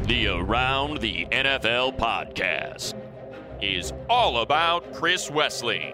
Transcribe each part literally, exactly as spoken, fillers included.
The Around the N F L podcast is all about Chris Wesley.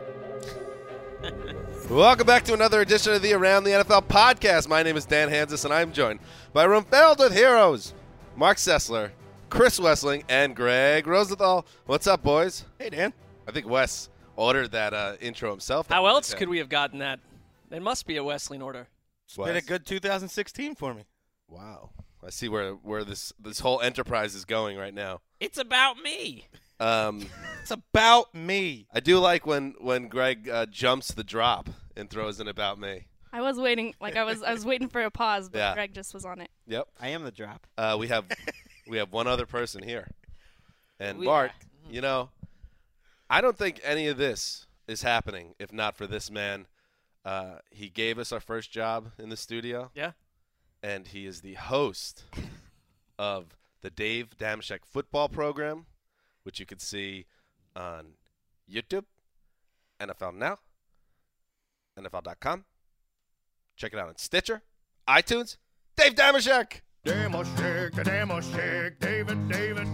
Welcome back to another edition of the Around the N F L podcast. My name is Dan Hansis, and I'm joined by a room filled with heroes, Mark Sessler, Chris Wessling, and Greg Rosenthal. What's up, boys? Hey, Dan. I think Wes ordered that uh, intro himself. How else could we have gotten that? It must be a Wesleyan order. It's been a good two thousand sixteen for me. Wow. I see where, where this, this whole enterprise is going right now. It's about me. Um, It's about me. I do like when, when Greg uh, jumps the drop and throws in about me. I was waiting, like I was, I was waiting for a pause, but Yeah. Greg just was on it. Yep. I am the drop. Uh, we have we have one other person here. And We- Mark, you know, I don't think any of this is happening if not for this man. Uh, he gave us our first job in the studio. Yeah. And he is the host of the Dave Dameshek football program, which you can see on YouTube, N F L Now, N F L dot com. Check it out on Stitcher, iTunes. Dave Dameshek. Dameshek, Dameshek, David, David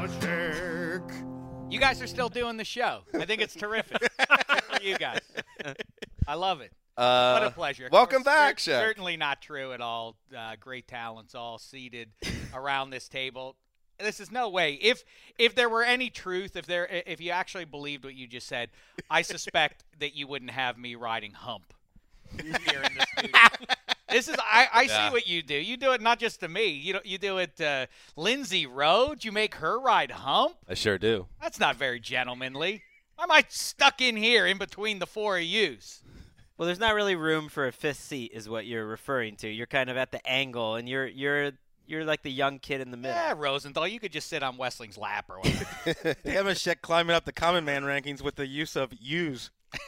Dameshek. You guys are still doing the show. I think it's terrific. Good for you guys. I love it. Uh, What a pleasure. Of welcome course, back, cer- Shaq. Certainly not true at all. Uh, great talents all seated around this table. This is no way. If if there were any truth, if there if you actually believed what you just said, I suspect that you wouldn't have me riding hump here in the studio. This is I, I Yeah. see what you do. You do it not just to me. You know, you do it uh, Lindsay Rhodes. You make her ride hump. I sure do. That's not very gentlemanly. Why am I stuck in here in between the four of yous? Well, there's not really room for a fifth seat, is what you're referring to. You're kind of at the angle, and you're you're you're like the young kid in the middle. Yeah, Rosenthal, you could just sit on Wesling's lap or whatever. Dameshek climbing up the common man rankings with the use of use.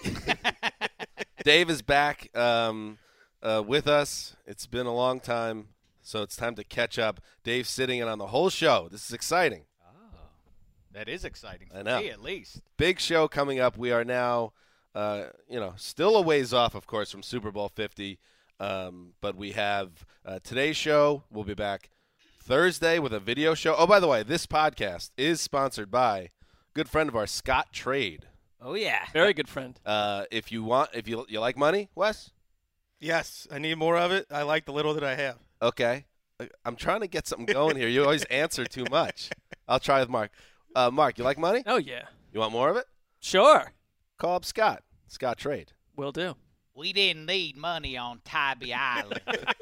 Dave is back um, uh, with us. It's been a long time, so it's time to catch up. Dave's sitting in on the whole show. This is exciting. That is exciting for I know. me, at least. Big show coming up. We are now, uh, you know, still a ways off, of course, from Super Bowl fifty. Um, but we have uh, today's show. We'll be back Thursday with a video show. Oh, by the way, this podcast is sponsored by a good friend of ours, Scott Trade. Oh yeah. Very good friend. Uh, if you want, if you you like money, Wes, Yes, I need more of it. I like the little that I have. okay. I'm trying to get something going here. You always answer too much. I'll try with Mark. Uh, Mark, you like money? Oh, yeah. You want more of it? Sure. Call up Scott. Scott Trade. Will do. We didn't need money on Tybee Island.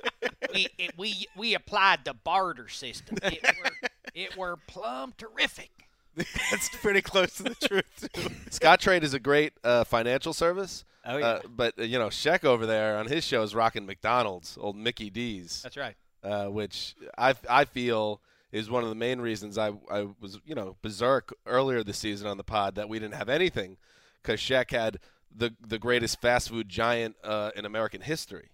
we, it, we we applied the barter system. It were, it were plumb terrific. That's pretty close to the truth, too. Scott Trade is a great uh, financial service. Oh yeah. Uh, but, uh, you know, Sheck over there on his show is rocking McDonald's, old Mickey D's, That's right. uh, which I, I feel is one of the main reasons I, I was, you know, berserk earlier this season on the pod that we didn't have anything because Sheck had the the greatest fast food giant uh, in American history.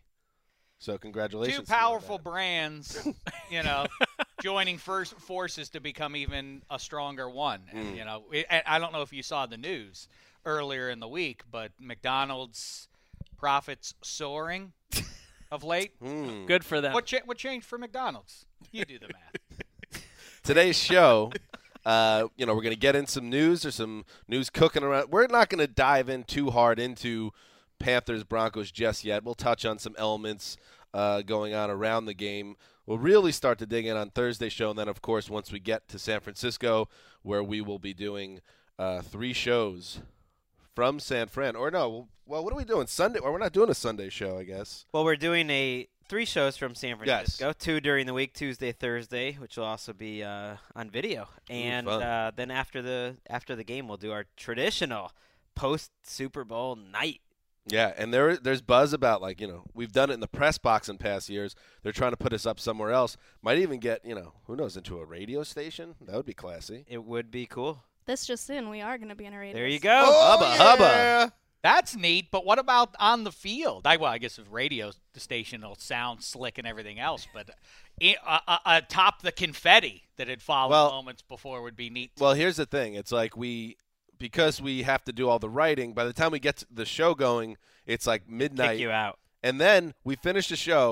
So congratulations. Two to you on powerful that. brands, you know, joining first forces to become even a stronger one. Hmm. And, you know, it, I don't know if you saw the news earlier in the week, but McDonald's profits soaring of late. Hmm. Good for them. What cha- what changed for McDonald's? You do the math. Today's show, uh, you know, we're going to get in some news or some news cooking around. We're not going to dive in too hard into Panthers Broncos just yet. We'll touch on some elements uh, going on around the game. We'll really start to dig in on Thursday's show, and then, of course, once we get to San Francisco, where we will be doing uh, three shows from San Fran. Or no, well, what are we doing? Sunday? Or we're not doing a Sunday show, I guess. Well, we're doing a three shows from San Yes. Francisco. Two during the week, Tuesday, Thursday, which will also be uh, on video. And fun. uh, then after the after the game, we'll do our traditional post Super Bowl night. Yeah, and there there's buzz about, like, you know, we've done it in the press box in past years. They're trying to put us up somewhere else. Might even get, you know, who knows, into a radio station. That would be classy. It would be cool. This just in, we are going to be in a radio. There you go. Hubba, hubba. That's neat, but what about on the field? I, well, I guess with radio the station will sound slick and everything else, but uh, uh, atop the confetti that had followed Well- moments before would be neat. Well, here's the thing. It's like we because we have to do all the writing, by the time we get the show going, it's like midnight. Kick you out. And then we finish the show,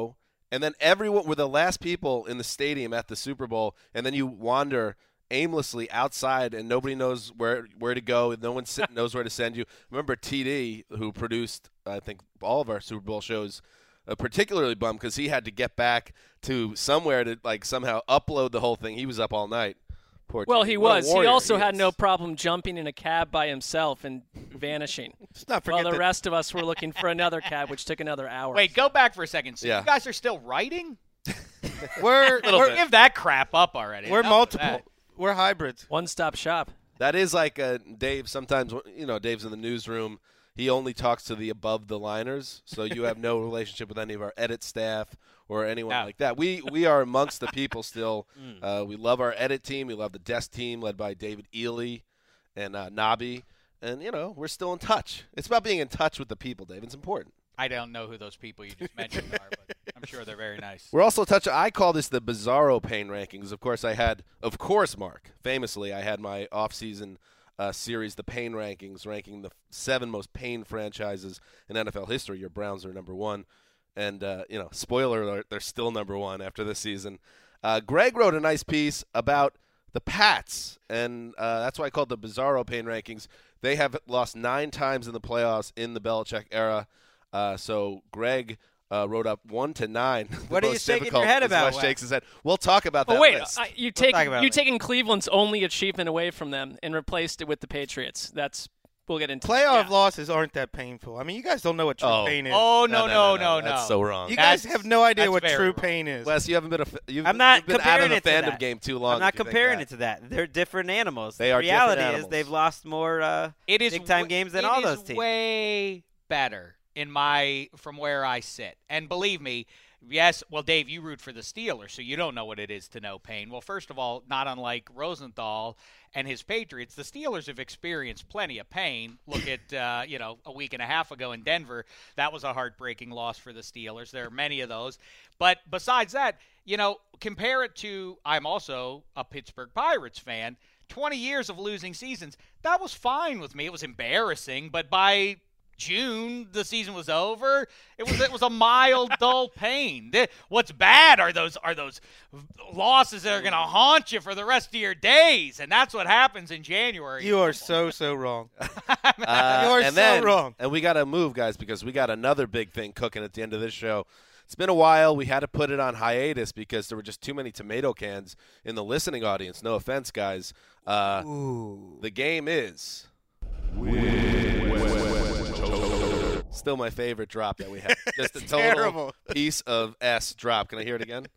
and then everyone were the last people in the stadium at the Super Bowl, and then you wander aimlessly outside, and nobody knows where where to go. No one sit, knows where to send you. Remember T D, who produced, I think, all of our Super Bowl shows, uh, particularly bummed because he had to get back to somewhere to like somehow upload the whole thing. He was up all night. Poor Well, T D. he What a was. He warrior also he had is. no problem jumping in a cab by himself and vanishing. Let's not While forget the that rest of us were looking for another cab, which took another hour. Wait, go back for a second. So Yeah. you guys are still writing? we're we're, Give that crap up already. we're Enough of multiple. that. We're hybrids. One-stop shop. That is like uh, Dave. Sometimes, you know, Dave's in the newsroom. He only talks to the above-the-liners, so you have no relationship with any of our edit staff or anyone No. like that. We we are amongst the people still. Uh, we love our edit team. We love the desk team led by David Ely and uh, Nobby. And, you know, we're still in touch. It's about being in touch with the people, Dave. It's important. I don't know who those people you just mentioned are, but I'm sure they're very nice. We're also touching. I call this the Bizarro Pain Rankings. Of course, I had, of course, Mark. Famously, I had my off-season uh, series, the Pain Rankings, ranking the seven most pain franchises in N F L history. Your Browns are number one, and uh, you know, spoiler alert, they're still number one after this season. Uh, Greg wrote a nice piece about the Pats, and uh, that's why I called the Bizarro Pain Rankings. They have lost nine times in the playoffs in the Belichick era. Uh, so Greg uh, wrote up one to nine. What The are you most shaking difficult your head is about, Wes Wes? shakes his head. We'll talk about that Oh, wait. list. I, you take, talk about you it. taken Cleveland's only achievement away from them and replaced it with the Patriots. That's We'll get into Playoff yeah. losses aren't that painful. I mean, you guys don't know what true Oh. pain is. Oh, no, no, no, no. That's so wrong. you guys that's- have no idea that's what very true wrong. pain is. Wes, you haven't been a fa- you've, I'm not you've been out comparing of the it to fandom that. game too long. I'm not if you think comparing that. it to that. They're different animals. They the are different reality is animals. they've lost more uh, It is big-time wa- games than it all is those teams. way better in my from where I sit. And believe me, yes, well, Dave, you root for the Steelers, so you don't know what it is to know pain. Well, first of all, not unlike Rosenthal and his Patriots, the Steelers have experienced plenty of pain. Look at, uh, you know, a week and a half ago in Denver, that was a heartbreaking loss for the Steelers. There are many of those. But besides that, you know, compare it to, I'm also a Pittsburgh Pirates fan, twenty years of losing seasons. That was fine with me. It was embarrassing, but by June, the season was over. It was it was a mild, dull pain. Th- What's bad are those are those losses that are going to haunt you for the rest of your days, and that's what happens in January. You are so, so wrong. Uh, You are and so then, wrong. And we got to move, guys, because we got another big thing cooking at the end of this show. It's been a while. We had to put it on hiatus because there were just too many tomato cans in the listening audience. No offense, guys. Uh, the game is still my favorite drop that we have. Just a total terrible. piece of S drop. Can I hear it again?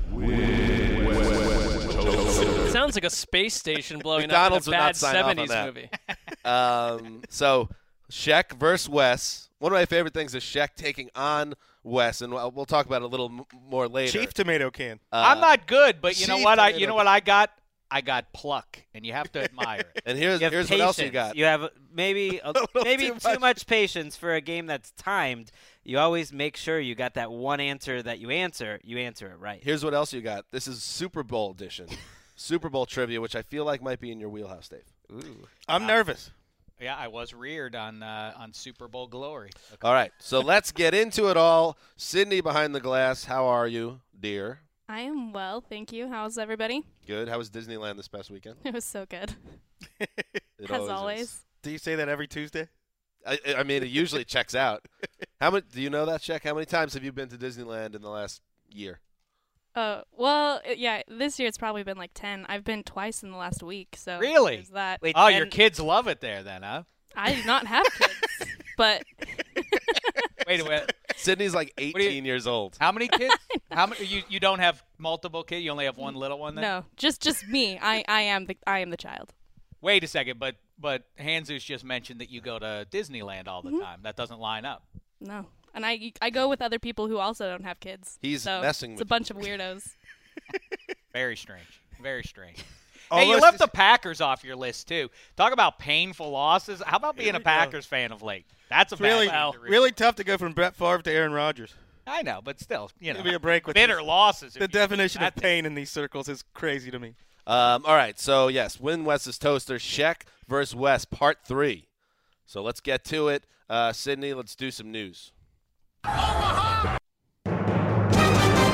It sounds like a space station blowing McDonald's up would in a not bad sign off on seventies that. movie. Um, so Sheck versus Wes. One of my favorite things is Sheck taking on Wes, and we'll we'll talk about it a little m- more later. Chief tomato can. Uh, I'm not good, but you know Chief what? I you tomato know what I got? I got pluck, and you have to admire it. And here's You have here's patience. what else you got. You have maybe a, little maybe too too much. much. patience for a game that's timed. You always make sure you got that one answer that you answer. You answer it right. Here's what else you got. This is Super Bowl edition, Super Bowl trivia, which I feel like might be in your wheelhouse, Dave. Ooh. I'm nervous. Yeah, I was reared on uh, on Super Bowl glory. Okay. All right, so let's get into it all. Sydney behind the glass, how are you, dear? I am well, thank you. How's everybody? Good. How was Disneyland this past weekend? It was so good, It as always always. is. Do you say that every Tuesday? I, I mean, it usually checks out. How many? Do you know that, Check? How many times have you been to Disneyland in the last year? Uh, well, uh, yeah, this year it's probably been like ten. I've been twice in the last week, so Really? there's that. Wait, Oh, ten- your kids love it there, then, huh? I do not have kids, but Wait a minute. Sydney's like do you- eighteen years old. How many kids? How many? You you don't have multiple kids? You only have one little one? Then? no, just just me. I I am the I am the child. Wait a second, but but Hanzus just mentioned that you go to Disneyland all the Mm-hmm. time. That doesn't line up. No, and I I go with other people who also don't have kids. He's so messing It's with a bunch of weirdos. Very strange. Very strange. Oh, Hey, you let's left just- the Packers off your list too. Talk about painful losses. How about being Here a we go. Packers fan of late? That's a It's really, bad thing to root really tough to go from Brett Favre to Aaron Rodgers. for. I know, but still, you know, Give me a break with bitter this. losses. if The you- definition of that- pain in these circles is crazy to me. Um, all right, so yes, Win Wes's Toaster, Sheck versus Wes, part three. So let's get to it. Uh, Sydney, let's do some news.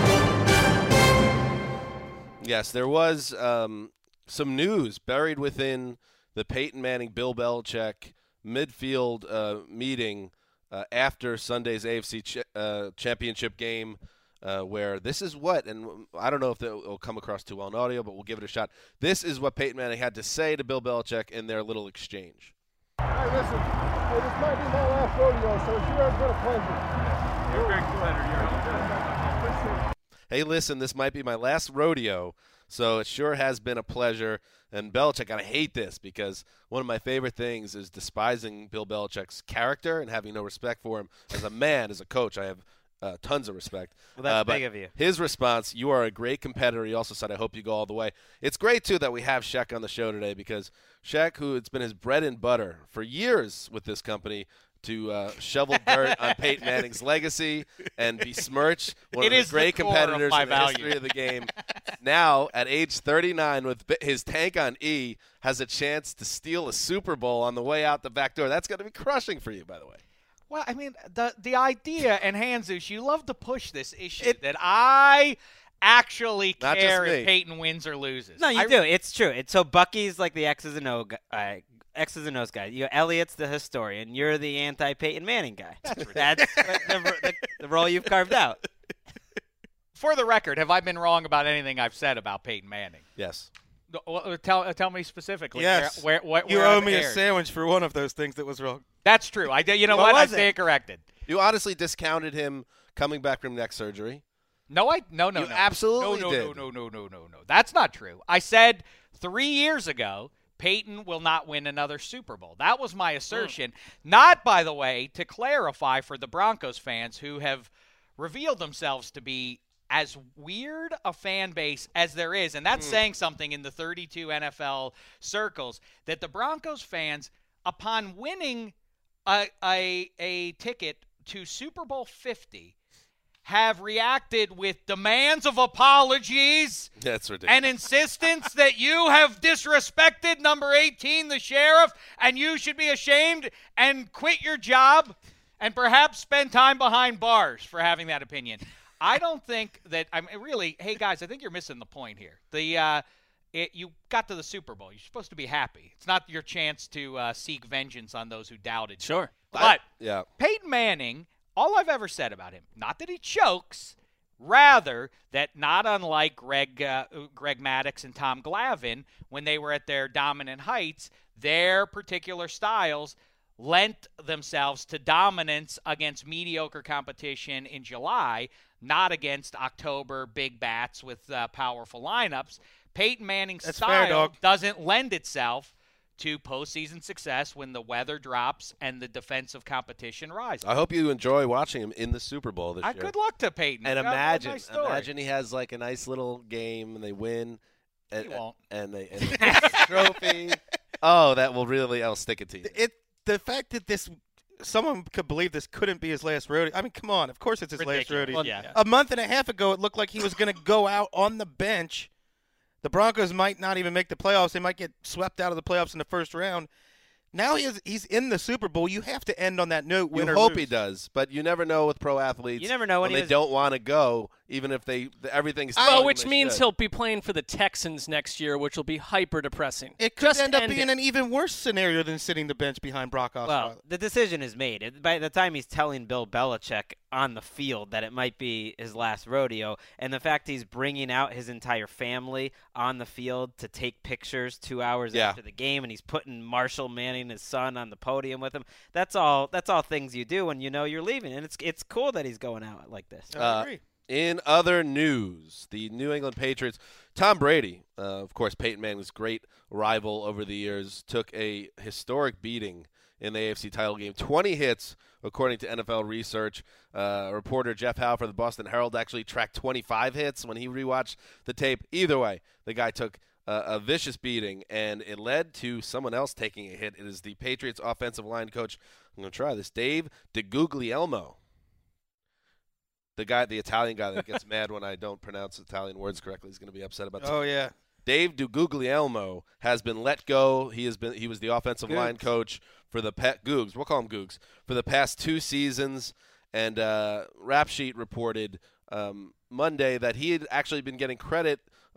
Yes, there was um, some news buried within the Peyton Manning, Bill Belichick midfield uh, meeting uh, after Sunday's A F C ch- uh, championship game, uh, where this is what, and I don't know if it will come across too well in audio, but we'll give it a shot. This is what Peyton Manning had to say to Bill Belichick in their little exchange. Hey, listen, hey, this might be my last rodeo, so it's sure been a pleasure. You're a great competitor. You're Hey, listen, this might be my last rodeo, so it sure has been a pleasure. And Belichick, I hate this because one of my favorite things is despising Bill Belichick's character and having no respect for him as a man, as a coach. I have uh, tons of respect. Well, that's uh, but big of you. His response, you are a great competitor. He also said, I hope you go all the way. It's great, too, that we have Shaq on the show today because Shaq, who it's been his bread and butter for years with this company, to uh, shovel dirt on Peyton Manning's legacy and besmirch one It of is the great the core of competitors my in the value. history of the game. Now, at age thirty-nine, with bi- his tank on E, has a chance to steal a Super Bowl on the way out the back door. That's going to be crushing for you, by the way. Well, I mean, the the idea, and Hanzus, you love to push this issue that I actually Not just care me. if Peyton wins or loses. No, you I, do. It's true. It's so Bucky's like the X's and O guy. Uh, X's and O's guy. You, Elliot's the historian. You're the anti-Peyton Manning guy. That's, That's the, the, the, the role you've carved out. For the record, have I been wrong about anything I've said about Peyton Manning? Yes. No, well, Tell uh, tell me specifically. Yes. Where, where, where, You where owe I've me a erred. sandwich for one of those things that was wrong. That's true. I did. You know What what? I was it? stand corrected. You honestly discounted him coming back from neck surgery. No, I no no You no. absolutely no, no, did. No, no, no, no, no, no. That's not true. I said three years ago Peyton will not win another Super Bowl. That was my assertion. Not, by the way, to clarify for the Broncos fans who have revealed themselves to be as weird a fan base as there is, and that's saying something in the thirty-two N F L circles, that the Broncos fans, upon winning a a, a ticket to Super Bowl fifty, have reacted with demands of apologies That's ridiculous. and insistence that you have disrespected number eighteen, the sheriff, and you should be ashamed and quit your job and perhaps spend time behind bars for having that opinion. I don't think that – I mean, really, hey, guys, I think you're missing the point here. The uh, it, you got to the Super Bowl. You're supposed to be happy. It's not your chance to uh, seek vengeance on those who doubted you. Sure. But yeah. Peyton Manning, all I've ever said about him, not that he chokes, rather that not unlike Greg uh, Greg Maddux and Tom Glavine, when they were at their dominant heights, their particular styles lent themselves to dominance against mediocre competition in July, not against October big bats with uh, powerful lineups. Peyton Manning's That's style fair, dog. doesn't lend itself to postseason success when the weather drops and the defensive competition rises. I hope you enjoy watching him in the Super Bowl this Uh, year. good luck to Peyton. And God, what a imagine, nice story. imagine he has like a nice little game and they win. And, He won't. And they and he gets the trophy. Oh, that will really, I'll stick it to you. It the fact that this someone could believe this couldn't be his last rodeo. I mean, come on. Of course, it's his last Ridiculous. rodeo. Well, yeah. A month and a half ago, it looked like he was going to go out on the bench. The Broncos might not even make the playoffs. They might get swept out of the playoffs in the first round. Now he is, he's in the Super Bowl. You have to end on that note. You Win or hope lose. he does, but you never know with pro athletes. You never know when when he they was- don't want to go, even if they the, everything's. Well, fine, which they means should. he'll be playing for the Texans next year, which will be hyper depressing. It could Just end up end being it. an even worse scenario than sitting the bench behind Brock Osweiler. Well, the decision is made. It- By the time he's telling Bill Belichick on the field that it might be his last rodeo, and the fact he's bringing out his entire family on the field to take pictures two hours Yeah. after the game, and he's putting Marshall Manning, his son, on the podium with him. That's all. That's all things you do when you know you're leaving, and it's it's cool that he's going out like this. I Uh, agree. In other news, the New England Patriots, Tom Brady, uh, of course, Peyton Manning's great rival over the years, took a historic beating in the A F C title game. twenty hits, according to N F L research. Uh, reporter Jeff Howe for the Boston Herald actually tracked twenty-five hits when he rewatched the tape. Either way, the guy took uh, a vicious beating, and it led to someone else taking a hit. It is the Patriots offensive line coach. I'm going to try this. Dave DeGuglielmo. The guy, the Italian guy that gets mad when I don't pronounce Italian words correctly, is going to be upset about that. Oh, yeah. Dave DeGuglielmo has been let go. He has been he was the offensive line Googs. coach for the pet Googs. We'll call him Googs for the past two seasons. And uh, Rap Sheet reported um, Monday that he had actually been getting credit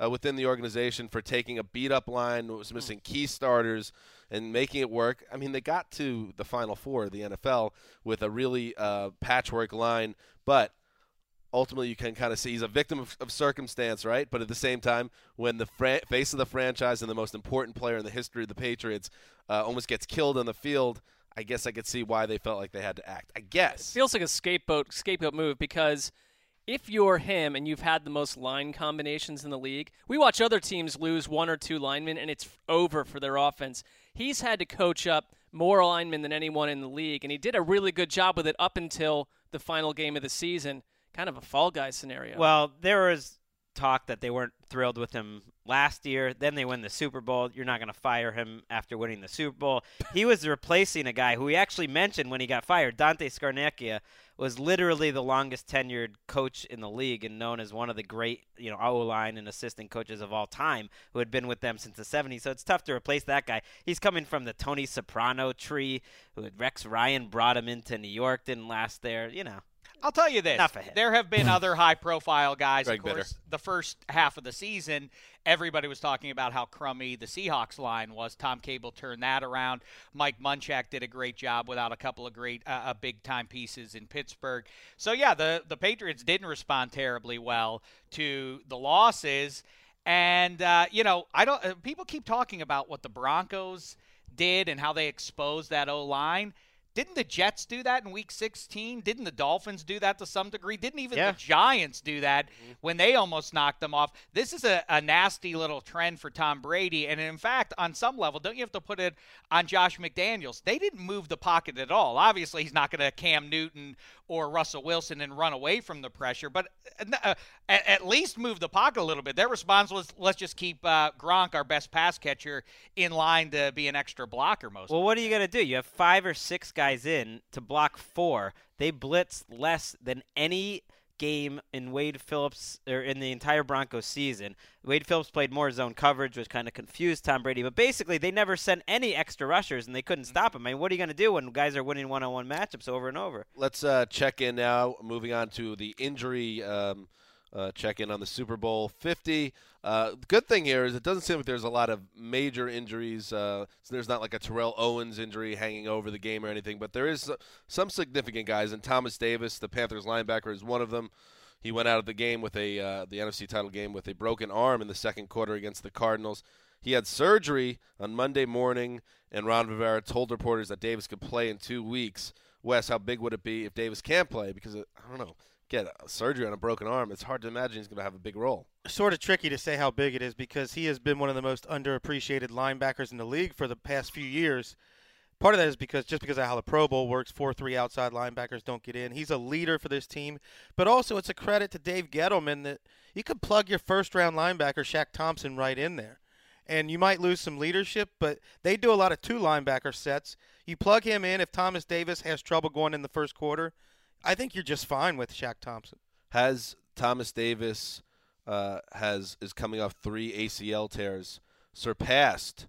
uh, within the organization for taking a beat-up line that was missing key starters and making it work. I mean, they got to the Final Four of the N F L with a really uh, patchwork line, but ultimately you can kind of see he's a victim of, of circumstance, right? But at the same time, when the fra- face of the franchise and the most important player in the history of the Patriots uh, almost gets killed on the field, I guess I could see why they felt like they had to act. I guess. It feels like a scapegoat scapegoat move because if you're him and you've had the most line combinations in the league, we watch other teams lose one or two linemen and it's over for their offense. He's had to coach up more linemen than anyone in the league, and he did a really good job with it up until the final game of the season. Kind of a fall guy scenario. Well, there was talk that they weren't thrilled with him last year. Then they win the Super Bowl. You're not going to fire him after winning the Super Bowl. He was replacing a guy who he actually mentioned when he got fired. Dante Scarnecchia was literally the longest tenured coach in the league and known as one of the great, you know, O-line and assistant coaches of all time who had been with them since the seventies. So it's tough to replace that guy. He's coming from the Tony Soprano tree, who Rex Ryan brought him into New York, didn't last there, you know. I'll tell you this. Enough of him. There have been other high-profile guys. Greg of course, Bitter. the first half of the season, everybody was talking about how crummy the Seahawks line was. Tom Cable turned that around. Mike Munchak did a great job without a couple of great uh, uh, big-time pieces in Pittsburgh. So, yeah, the, the Patriots didn't respond terribly well to the losses. And, uh, you know, I don't. Uh, people keep talking about what the Broncos did and how they exposed that O-line. Didn't the Jets do that in Week sixteen? Didn't the Dolphins do that to some degree? Didn't even Yeah. the Giants do that when they almost knocked them off? This is a, a nasty little trend for Tom Brady. And, in fact, on some level, don't you have to put it on Josh McDaniels? They didn't move the pocket at all. Obviously, he's not going to Cam Newton or Russell Wilson and run away from the pressure, but uh, at, at least move the pocket a little bit. Their response was, let's just keep uh, Gronk, our best pass catcher, in line to be an extra blocker most Well, of what are you going to do? You have five or six guys in to block four. They blitz less than any game in Wade Phillips or in the entire Broncos season. Wade Phillips played more zone coverage, which kind of confused Tom Brady. But basically, they never sent any extra rushers, and they couldn't stop him. I mean, what are you going to do when guys are winning one-on-one matchups over and over? Let's uh, check in now. Moving on to the injury um, uh, check in on the Super Bowl fifty. Uh, the good thing here is it doesn't seem like there's a lot of major injuries. Uh, so there's not like a Terrell Owens injury hanging over the game or anything, but there is uh, some significant guys. And Thomas Davis, the Panthers linebacker, is one of them. He went out of the game with a uh, the N F C title game with a broken arm in the second quarter against the Cardinals. He had surgery on Monday morning, and Ron Rivera told reporters that Davis could play in two weeks. Wes, how big would it be if Davis can't play? Because, it, I don't know, get a surgery on a broken arm, it's hard to imagine he's going to have a big role. Sort of tricky to say how big it is because he has been one of the most underappreciated linebackers in the league for the past few years. Part of that is because just because of how the Pro Bowl works, four three outside linebackers don't get in. He's a leader for this team. But also it's a credit to Dave Gettleman that you could plug your first-round linebacker, Shaq Thompson, right in there. And you might lose some leadership, but they do a lot of two linebacker sets. You plug him in if Thomas Davis has trouble going in the first quarter. I think you're just fine with Shaq Thompson. Has Thomas Davis uh, has is coming off three A C L tears, surpassed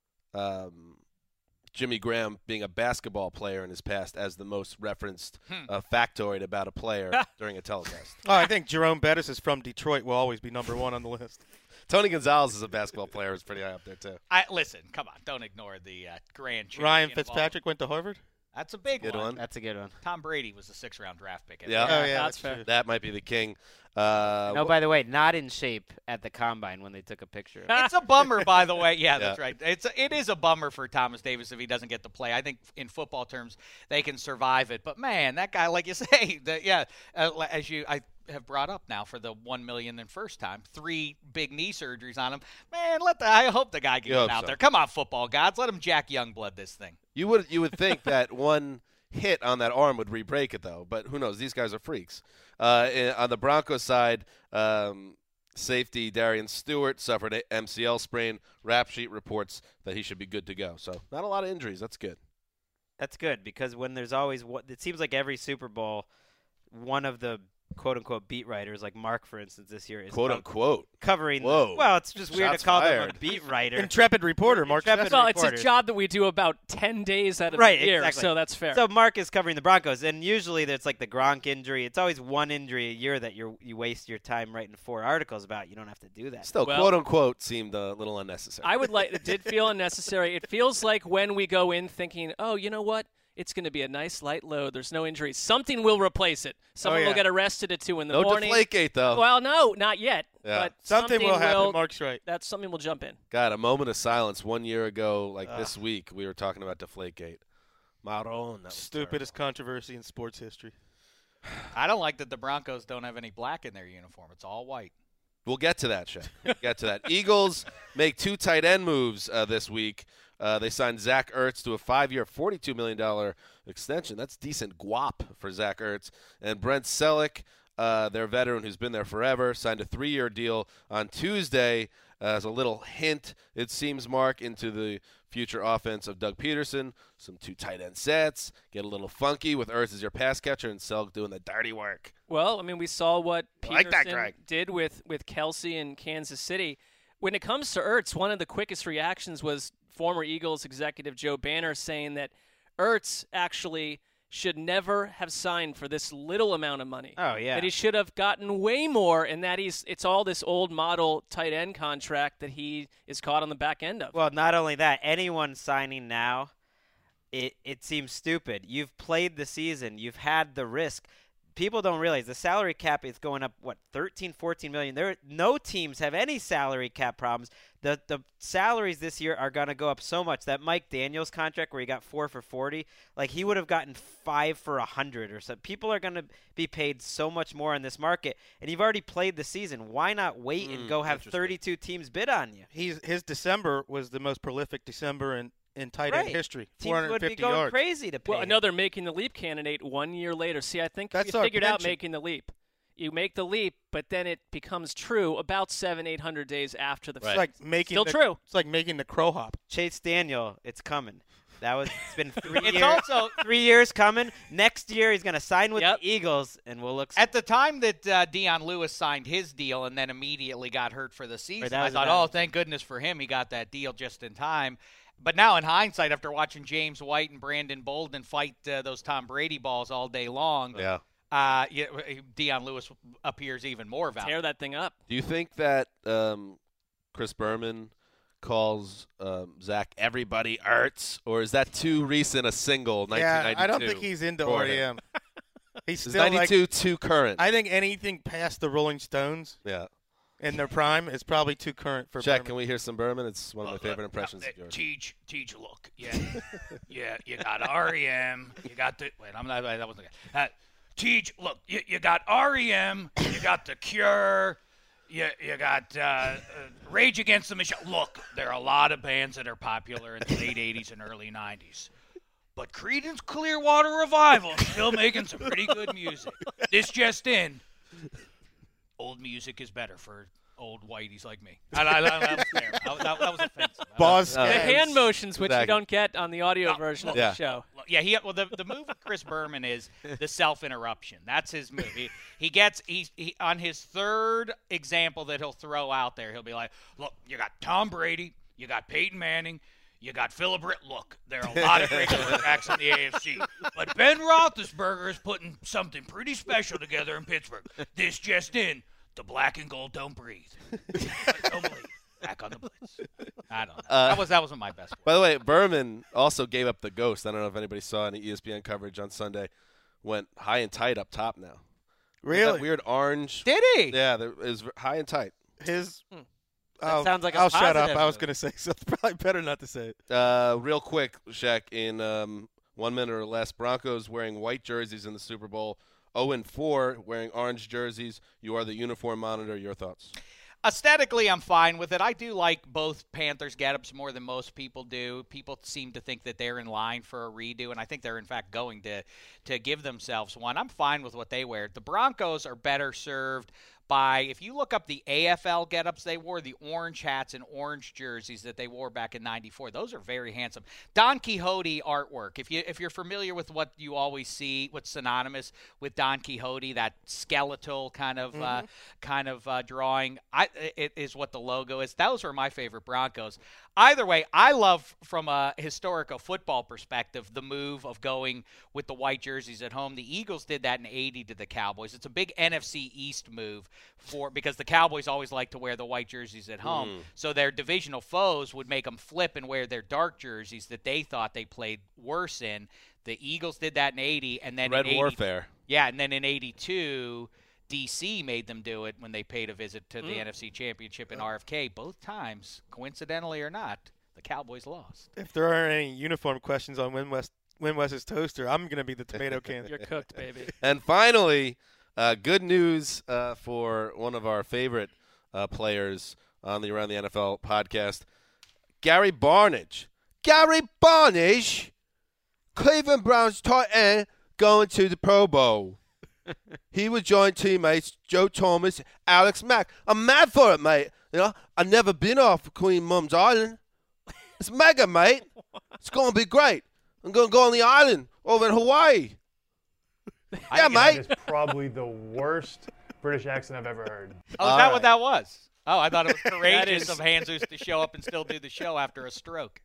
um, Jimmy Graham being a basketball player in his past as the most referenced uh, factoid about a player during a telecast. Oh, I think Jerome Bettis is from Detroit will always be number one on the list. Tony Gonzalez is a basketball player. Is pretty high up there, too. I, listen, come on. Don't ignore the uh, grand champion. Ryan of Fitzpatrick went to Harvard? That's a big Good one. That's a good one. Tom Brady was a six-round draft pick. Yeah. Oh, yeah, that's that's fair. That might be the king. Uh, No, by the way, not in shape at the Combine when they took a picture. It's a bummer, by the way. Yeah, that's Yeah. right. It's a, it is a bummer for Thomas Davis if he doesn't get to play. I think in football terms they can survive it, but man, that guy, like you say, the, yeah, uh, as you I have brought up now for the one million and first time, three big knee surgeries on him. Man, let the I hope the guy can You get hope out so. there. Come on, football gods, let him Jack Youngblood this thing. You would you would think that one hit on that arm would re-break it, though. But who knows? These guys are freaks. Uh, in, on the Broncos side, um, safety Darian Stewart suffered an M C L sprain. Rap sheet reports that he should be good to go. So not a lot of injuries. That's good. That's good because when there's always what it seems like every Super Bowl, one of the quote-unquote beat writers, like Mark, for instance, this year is Quote co- unquote. covering. Whoa. The, well, it's just weird Shots to call them fired. a beat writer. Intrepid reporter, Mark. Intrepid Steffen. Well, it's a reporters. job that we do about ten days out of Right, the year, exactly. so that's fair. So Mark is covering the Broncos, and usually there's like the Gronk injury. It's always one injury a year that you you waste your time writing four articles about. You don't have to do that. Still, Well- quote unquote seemed a little unnecessary. I would like. It did feel unnecessary. It feels like when we go in thinking, oh, you know what? It's going to be a nice light load. There's no injuries. Something will replace it. Someone Oh, yeah. will get arrested at two in the no morning. Deflategate, though. Well, no, not yet. Yeah. But Something will happen. will- Mark's right. That's something will jump in. God, a moment of silence one year ago, like Ugh. this week, we were talking about Deflategate. Maron, that was Stupidest controversy in sports history. I don't like that the Broncos don't have any black in their uniform. It's all white. We'll get to that, Shaq. We'll get to that. Eagles make two tight end moves uh, this week. Uh, they signed Zach Ertz to a five-year, forty-two million dollars extension. That's decent guap for Zach Ertz. And Brent Selleck, uh, their veteran who's been there forever, signed a three-year deal on Tuesday uh, as a little hint, it seems, Mark, into the future offense of Doug Peterson. Some two tight end sets. Get a little funky with Ertz as your pass catcher and Selleck doing the dirty work. Well, I mean, we saw what I like that, Peterson Greg. did with, with Kelsey in Kansas City. When it comes to Ertz, one of the quickest reactions was former Eagles executive Joe Banner saying that Ertz actually should never have signed for this little amount of money. Oh, yeah. That he should have gotten way more, and that he's it's all this old model tight end contract that he is caught on the back end of. Well, not only that, anyone signing now, it it seems stupid. You've played the season. You've had the risk. People don't realize the salary cap is going up, what, thirteen, fourteen million. There, no teams have any salary cap problems. The the salaries this year are going to go up so much. That Mike Daniels contract where he got four for forty, like he would have gotten five for a hundred or so. People are going to be paid so much more in this market, and you've already played the season. Why not wait and Mm, go have interesting. thirty-two teams bid on you? He's his December was the most prolific December in, in tight Right. end history. Teams would be 450 going yards. crazy to pay. Well, him. another making the leap candidate one year later. See, I think That's you our figured out pension. making the leap. You make the leap, but then it becomes true about seven, eight hundred days after the It's fact. like making Still the, true. It's like making the crow hop. Chase Daniel, it's coming. That was it's been three It's years. also three years coming. Next year he's going to sign with Yep. the Eagles, and we'll look. at the time that uh, Deion Lewis signed his deal and then immediately got hurt for the season. that I was thought, about oh, it. thank goodness for him, he got that deal just in time. But now, in hindsight, after watching James White and Brandon Bolden fight uh, those Tom Brady balls all day long, Yeah. uh, yeah, Deion Lewis appears even more valuable. Tear that thing up. Do you think that um, Chris Berman calls um, Zach everybody Ertz, or is that too recent a single? Yeah, nineteen ninety-two I don't think he's into for R him? E M. He's Is still like, ninety-two too current? I think anything past the Rolling Stones yeah. in their prime is probably too current for Check. Berman. Can we hear some Berman? It's one of my Look, favorite look, impressions uh, of yours. Teach, teach, look. Yeah, yeah. You got R E M. You got the. Wait, I'm not. That wasn't. Uh, teach, look. You, you got R E M. You got the Cure. You you got uh, uh, Rage Against the Machine. Look, there are a lot of bands that are popular in the late eighties and early nineties. But Creedence Clearwater Revival is still making some pretty good music. This just in. Old music is better for old whiteys like me. I, I, I, that, was fair. That, that, that was offensive. Boss Uh, The Scaggs. hand motions, which you Exactly. don't get on the audio No, version of yeah. the show. Yeah, he well the the move with Chris Berman is the self interruption. That's his move. He, he gets he, he on his third example that he'll throw out there. He'll be like, "Look, you got Tom Brady, you got Peyton Manning, you got Philip Britt. Look, there are a lot of great quarterbacks in the A F C, but Ben Roethlisberger is putting something pretty special together in Pittsburgh. This just in: the black and gold don't breathe. Don't believe. Back on the blitz. I don't know. Uh, that was that wasn't my best word. By the way, Berman also gave up the ghost. I don't know if anybody saw any E S P N coverage on Sunday. Went high and tight up top now. That Really? weird orange. Did he? Yeah, there is high and tight. His. That I'll- sounds like a I'll shut up. positive I was move. going to say something. Probably better not to say it. Uh, real quick, Shaq, in um, one minute or less, Broncos wearing white jerseys in the Super Bowl. oh and four wearing orange jerseys. You are the uniform monitor. Your thoughts? Aesthetically, I'm fine with it. I do like both Panthers get-ups more than most people do. People seem to think that they're in line for a redo, and I think they're, in fact, going to, to give themselves one. I'm fine with what they wear. The Broncos are better served by, if you look up the A F L get-ups they wore, the orange hats and orange jerseys that they wore back in ninety-four, those are very handsome. Don Quixote artwork, if, you, if you're familiar with what you always see, what's synonymous with Don Quixote, that skeletal kind of mm-hmm. uh, kind of uh, drawing, I, it is what the logo is. Those were my favorite Broncos. Either way, I love, from a historical football perspective, the move of going with the white jerseys at home. The Eagles did that in eighty to the Cowboys. It's a big N F C East move for because the Cowboys always like to wear the white jerseys at home. Mm. So their divisional foes would make them flip and wear their dark jerseys that they thought they played worse in. The Eagles did that in eighty, and then Red in eighty, Warfare. Yeah, and then in eighty-two, D C made them do it when they paid a visit to the mm. N F C Championship in R F K. Both times, coincidentally or not, the Cowboys lost. If there aren't any uniform questions on Win West, Win West's toaster, I'm going to be the tomato can. You're cooked, baby. And finally, uh, good news uh, for one of our favorite uh, players on the Around the N F L podcast, Gary Barnidge. Gary Barnidge, Cleveland Browns tight end, going to the Pro Bowl. He would join teammates Joe Thomas, Alex Mack. I'm mad for it, mate. You know, I've never been off Queen Mum's Island. It's mega, mate. It's going to be great. I'm going to go on the island over in Hawaii. I Yeah, think mate. That is probably the worst British accent I've ever heard. Oh, is All that right. what that was? Oh, I thought it was courageous is- of Jesus to show up and still do the show after a stroke.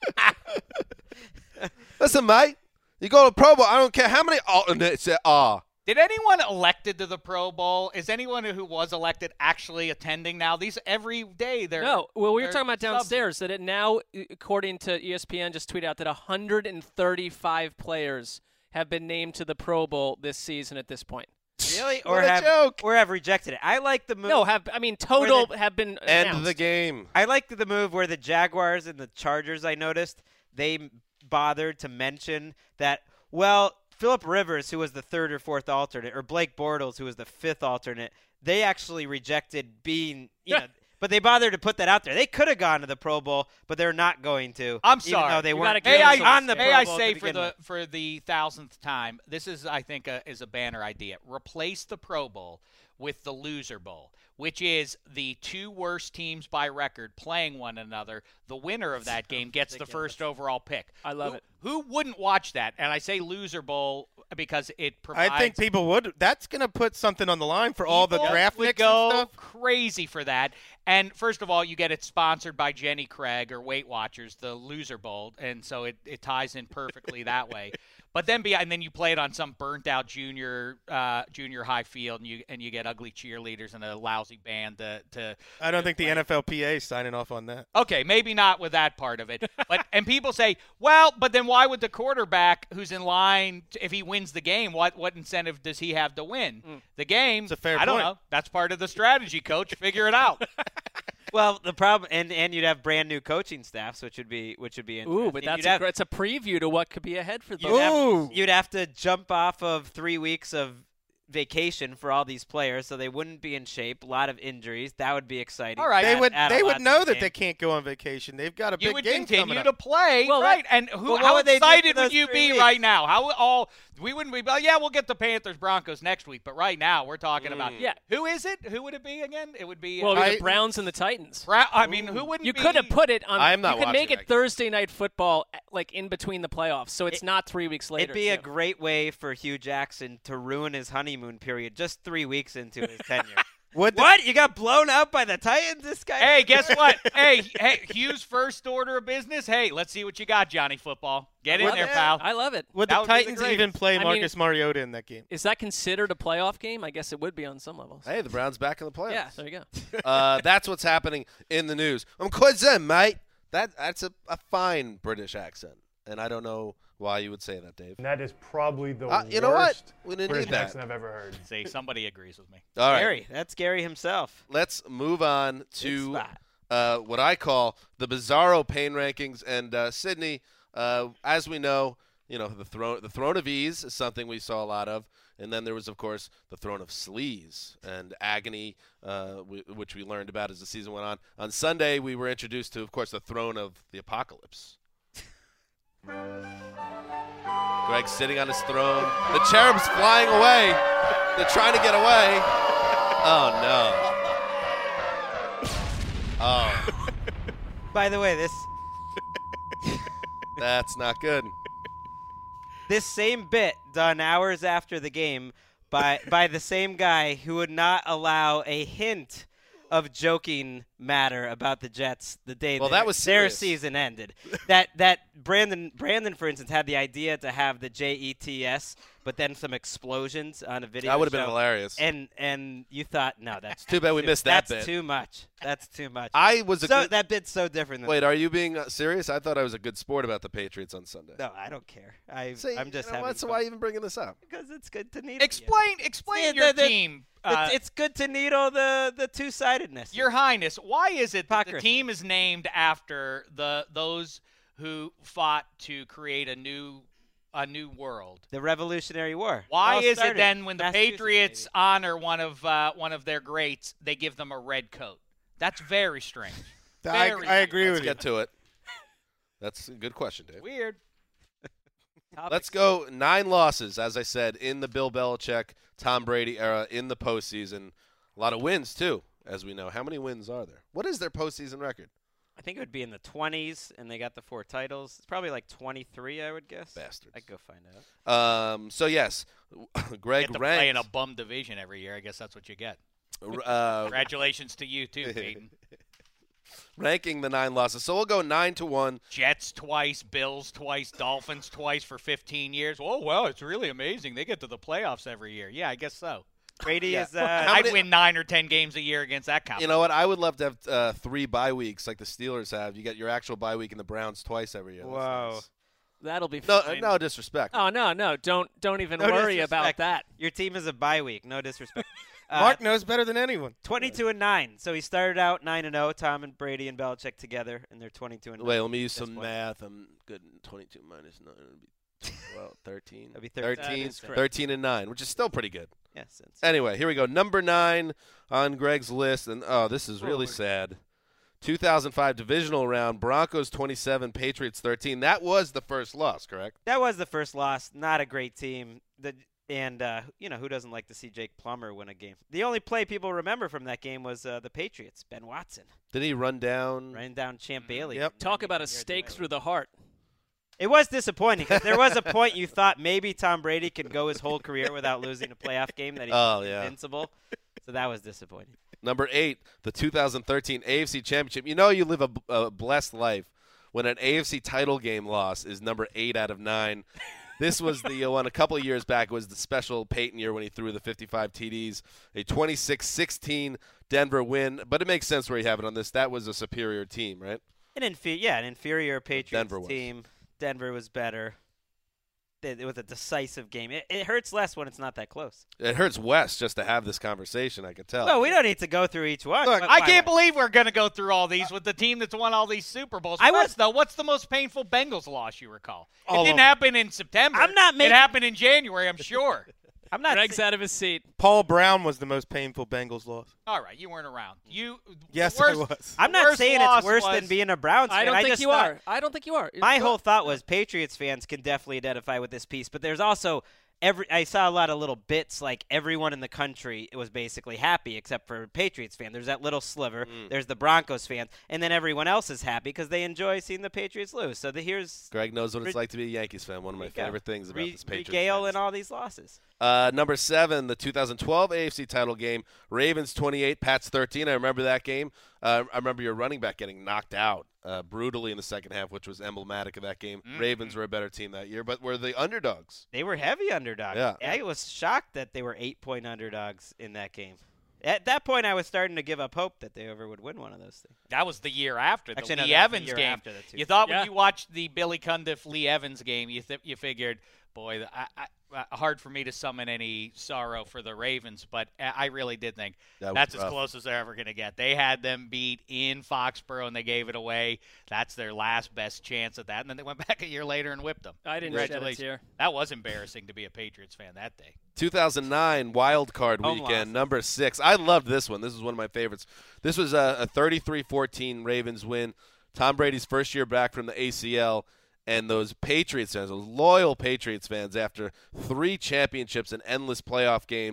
Listen, mate. You go to Pro Bowl. I don't care how many alternates there are. Did anyone elected to the Pro Bowl? Is anyone who was elected actually attending now? These every day they're No, well, we were they're talking about subs- downstairs that it now, according to E S P N, just tweeted out that one hundred thirty-five players have been named to the Pro Bowl this season at this point. Really? What or a have joke. or have rejected it. I like the move. No, have I mean total the- have been End announced. the game. I like the move where the Jaguars and the Chargers, I noticed, they bothered to mention that, well, Phillip Rivers, who was the third or fourth alternate, or Blake Bortles, who was the fifth alternate, they actually rejected being, you know, but they bothered to put that out there. They could have gone to the Pro Bowl, but they're not going to. I'm even sorry. though they You weren't gotta May I, cancel on the may Pro I Bowl say to for begin the with. for the thousandth time, this is I think a, is a banner idea. Replace the Pro Bowl with the Loser Bowl, which is the two worst teams by record playing one another. The winner of that game gets the first overall pick. I love who, it. Who wouldn't watch that? And I say Loser Bowl because it provides. I think people would. That's going to put something on the line for all the People draft would nicks go and stuff. crazy for that. And first of all, you get it sponsored by Jenny Craig or Weight Watchers, the Loser Bowl, and so it, it ties in perfectly that way. But then be and then you play it on some burnt out junior uh, junior high field, and you and you get ugly cheerleaders and a lousy band to. to I don't think the N F L P A is signing off on that. Okay, maybe not with that part of it, but and people say, well, but then why would the quarterback who's in line, to, if he wins the game, what what incentive does he have to win Mm. the game? It's a fair I don't point. know. That's part of the strategy, coach. Figure it out. Well, the problem, and, and you'd have brand new coaching staffs, which would be which would be interesting. Ooh, but that's you'd a, have, gr- it's a preview to what could be ahead for you'd them. have, Ooh. you'd have to jump off of three weeks of vacation for all these players, so they wouldn't be in shape. A lot of injuries. That would be exciting. All right. They Add- would. add a They lot would to know the that game. they can't go on vacation. They've got a You big would game continue coming to up. play, Well, right? And who? well, what how would they do excited for would those you three be weeks? right now? How all we wouldn't be? Well, yeah, we'll get the Panthers Broncos next week, but right now we're talking about Yeah. who is it? Who would it be again? It would be. Well, uh, it'd be I- the Browns and the Titans. Bra- I mean, who wouldn't You be? could have put it on. I'm not You could make watching it that game. Thursday night football, like in between the playoffs, so it's It- not three weeks later. It'd be a too. great way for Hugh Jackson to ruin his honeymoon period just three weeks into his tenure. Would the- What? You got blown out by the Titans? This guy? Hey, guess what? hey, hey, Hugh's first order of business. Hey, let's see what you got, Johnny Football. Get in Love there, it. pal. I love it. Would That the would be the Titans greatest. even play I mean- Marcus Mariota in that game? Is that considered a playoff game? I guess it would be on some levels. Hey, the Browns back in the playoffs. Yeah, there you go. uh, that's what's happening in the news. I'm quite zen, mate. That that's a, a fine British accent, and I don't know why you would say that, Dave. And that is probably the Uh, worst you know what? We didn't British need that. accent I've ever heard. See, somebody agrees with me. All right, Gary. That's Gary himself. let's move on Good to spot. uh, what I call the Bizarro Pain Rankings. And uh, Sydney, uh, as we know, you know the throne the throne of ease is something we saw a lot of, and then there was, of course, the throne of sleaze and agony, uh, w- which we learned about as the season went on. On Sunday, we were introduced to, of course, the throne of the apocalypse. Greg's sitting on his throne. The cherub's flying away. They're trying to get away. Oh, no. Oh, By the way, this that's not good. this same bit done hours after the game by by the same guy who would not allow a hint of joking matter about the Jets the day Well, their, that was their serious. season ended. that that Brandon Brandon, for instance, had the idea to have the J E T S, but then some explosions on a video. That would have been show. hilarious. And and you thought, no, that's Too bad we too, missed that That's bit. too much. That's too much. I was a so good. that bit's so different. Than Wait, are you being uh, serious? I thought I was a good sport about the Patriots on Sunday. No, I don't care. I See, I'm just you know having what? So fun. why even bringing this up? Because it's good to needle. Explain, explain Yeah, your the- the- team. It's, Uh, it's good to needle the the two sidedness. Your Highness, why is it that the Hypocrisy. team is named after the those who fought to create a new a new world? The Revolutionary War. Why It all is it started then when the Massachusetts, Patriots baby. honor one of uh, one of their greats, they give them a red coat? That's very strange. I, Very I agree Let's with you. get to it. That's a good question, Dave. Weird. Let's go nine losses, as I said, in the Bill Belichick, Tom Brady era in the postseason. A lot of wins, too, as we know. How many wins are there? What is their postseason record? I think it would be in the twenties, and they got the four titles. It's probably like twenty-three, I would guess. Bastards. I'd go find out. Um, so, yes, Greg Get to play in a ranked. bum division every year. I guess that's what you get. Uh, Congratulations to you too, Peyton. ranking the nine losses. So we'll go nine to one. Jets twice, Bills twice, Dolphins twice for fifteen years. Oh, well, it's really amazing. They get to the playoffs every year. Yeah, I guess so. Brady Yeah. is. Uh, How I'd many- win nine or ten games a year against that company. You know what? I would love to have uh, three bye weeks like the Steelers have. You get your actual bye week and the Browns twice every year. That's Whoa. nice. That'll be No, fine. no disrespect. Oh no, no! Don't don't even no worry about disrespect. that. Your team is a bye week. No disrespect. Uh, Mark knows better than anyone. twenty-two and nine. So he started out nine and zero. Tom and Brady and Belichick together, and they're twenty-two and nine. Wait, let me use at this some point. math. I'm good. twenty-two minus nine would be well, thirteen. That'd be thirteen. thirteen, That is correct. thirteen and nine, which is still pretty good. Yes. It's, Anyway, here we go. Number nine on Greg's list, and oh, this is really sad. two thousand five divisional round, Broncos twenty-seven, Patriots thirteen. That was the first loss, correct? that was the first loss. Not a great team. The and uh, you know who doesn't like to see Jake Plummer win a game? The only play people remember from that game was uh, the Patriots. Ben Watson Did he run down? ran down Champ Bailey. Yep. Talk about a stake through the heart. It was disappointing because there was a point you thought maybe Tom Brady could go his whole career without losing a playoff game, that he's Oh, yeah. invincible. So that was disappointing. Number eight, the two thousand thirteen A F C Championship. You know you live a, a blessed life when an A F C title game loss is number eight out of nine. This was the uh, one a couple of years back. It was the special Peyton year when he threw the fifty-five T Ds. A twenty-six sixteen Denver win, but it makes sense where you have it on this. That was a superior team, right? An infe- yeah, an inferior Patriots Denver was. team. Denver was better. It, it was a decisive game. It, it hurts less when it's not that close. It hurts Wes just to have this conversation, I could tell. Well, we don't need to go through each one. Look, but I why- can't believe we're going to go through all these with the team that's won all these Super Bowls. I First, was- though, what's the most painful Bengals loss you recall? All it didn't of happen in September. I'm not making- It happened in January, I'm sure. I'm not. Greg's sa- out of his seat. Paul Brown was the most painful Bengals loss. All right, you weren't around. You Yes, the worst, I was. I'm the not worst saying loss it's worse was, than being a Browns fan. I don't think just you thought- are. I don't think you are. My whole thought was Patriots fans can definitely identify with this piece, but there's also every. I saw a lot of little bits like everyone in the country was basically happy except for Patriots fan. There's that little sliver. Mm. There's the Broncos fans, and then everyone else is happy because they enjoy seeing the Patriots lose. So the, here's Greg knows what it's Re- like to be a Yankees fan. One of my There you go. favorite things about re- this Patriots. regale fans. in all these losses. Uh, number seven, the two thousand twelve A F C title game. Ravens twenty-eight, Pats thirteen. I remember that game. Uh, I remember your running back getting knocked out uh, brutally in the second half, which was emblematic of that game. Mhm. Ravens were a better team that year, but were the underdogs. They were heavy underdogs. Yeah. I was shocked that they were eight-point underdogs in that game. At that point, I was starting to give up hope that they ever would win one of those things. That was the year after the Actually, no, Lee that was the Evans year game. after the two. You thought Yeah. when you watched the Billy Cundiff Lee Evans game, you th- you figured, boy, I, I, uh, hard for me to summon any sorrow for the Ravens, but I I really did think That was that's as rough. close as they're ever going to get. They had them beat in Foxborough, and they gave it away. That's their last best chance at that. And then they went back a year later and whipped them. I didn't shed a Congratulations. tear. That was embarrassing to be a Patriots fan that day. two thousand nine wild card Home weekend, loss. number six. I loved this one. This is one of my favorites. This was a, a thirty-three fourteen Ravens win. Tom Brady's first year back from the A C L, and those Patriots fans, those loyal Patriots fans, after three championships and endless playoff games,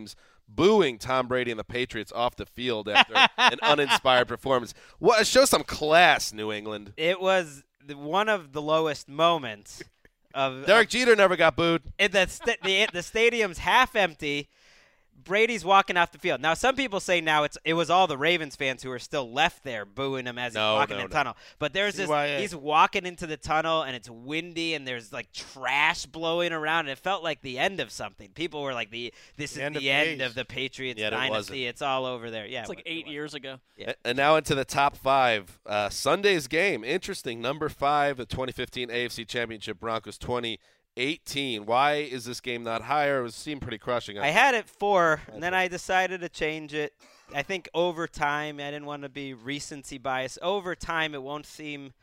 booing Tom Brady and the Patriots off the field after an uninspired performance. What, show some class, New England. It was the, one of the lowest moments of Derek of, Jeter never got booed. it, the, st- the the stadium's half empty. Brady's walking off the field. Now, some people say now it's it was all the Ravens fans who are still left there booing him as he's No, walking no, in the no. tunnel. But there's this C Y A. he's walking into the tunnel and it's windy and there's like trash blowing around and it felt like the end of something. People were like the this The is end of the end days. of the Patriots Yet it dynasty. wasn't. It's all over there. Yeah. It's like it eight was. years ago. Yeah. And now into the top five. Uh, Sunday's game. Interesting. Number five, the twenty fifteen A F C Championship Broncos twenty eighteen. Why is this game not higher? It was seemed pretty crushing. I had it four, and then I decided to change it. I think over time, I didn't want to be recency bias. Over time, it won't seem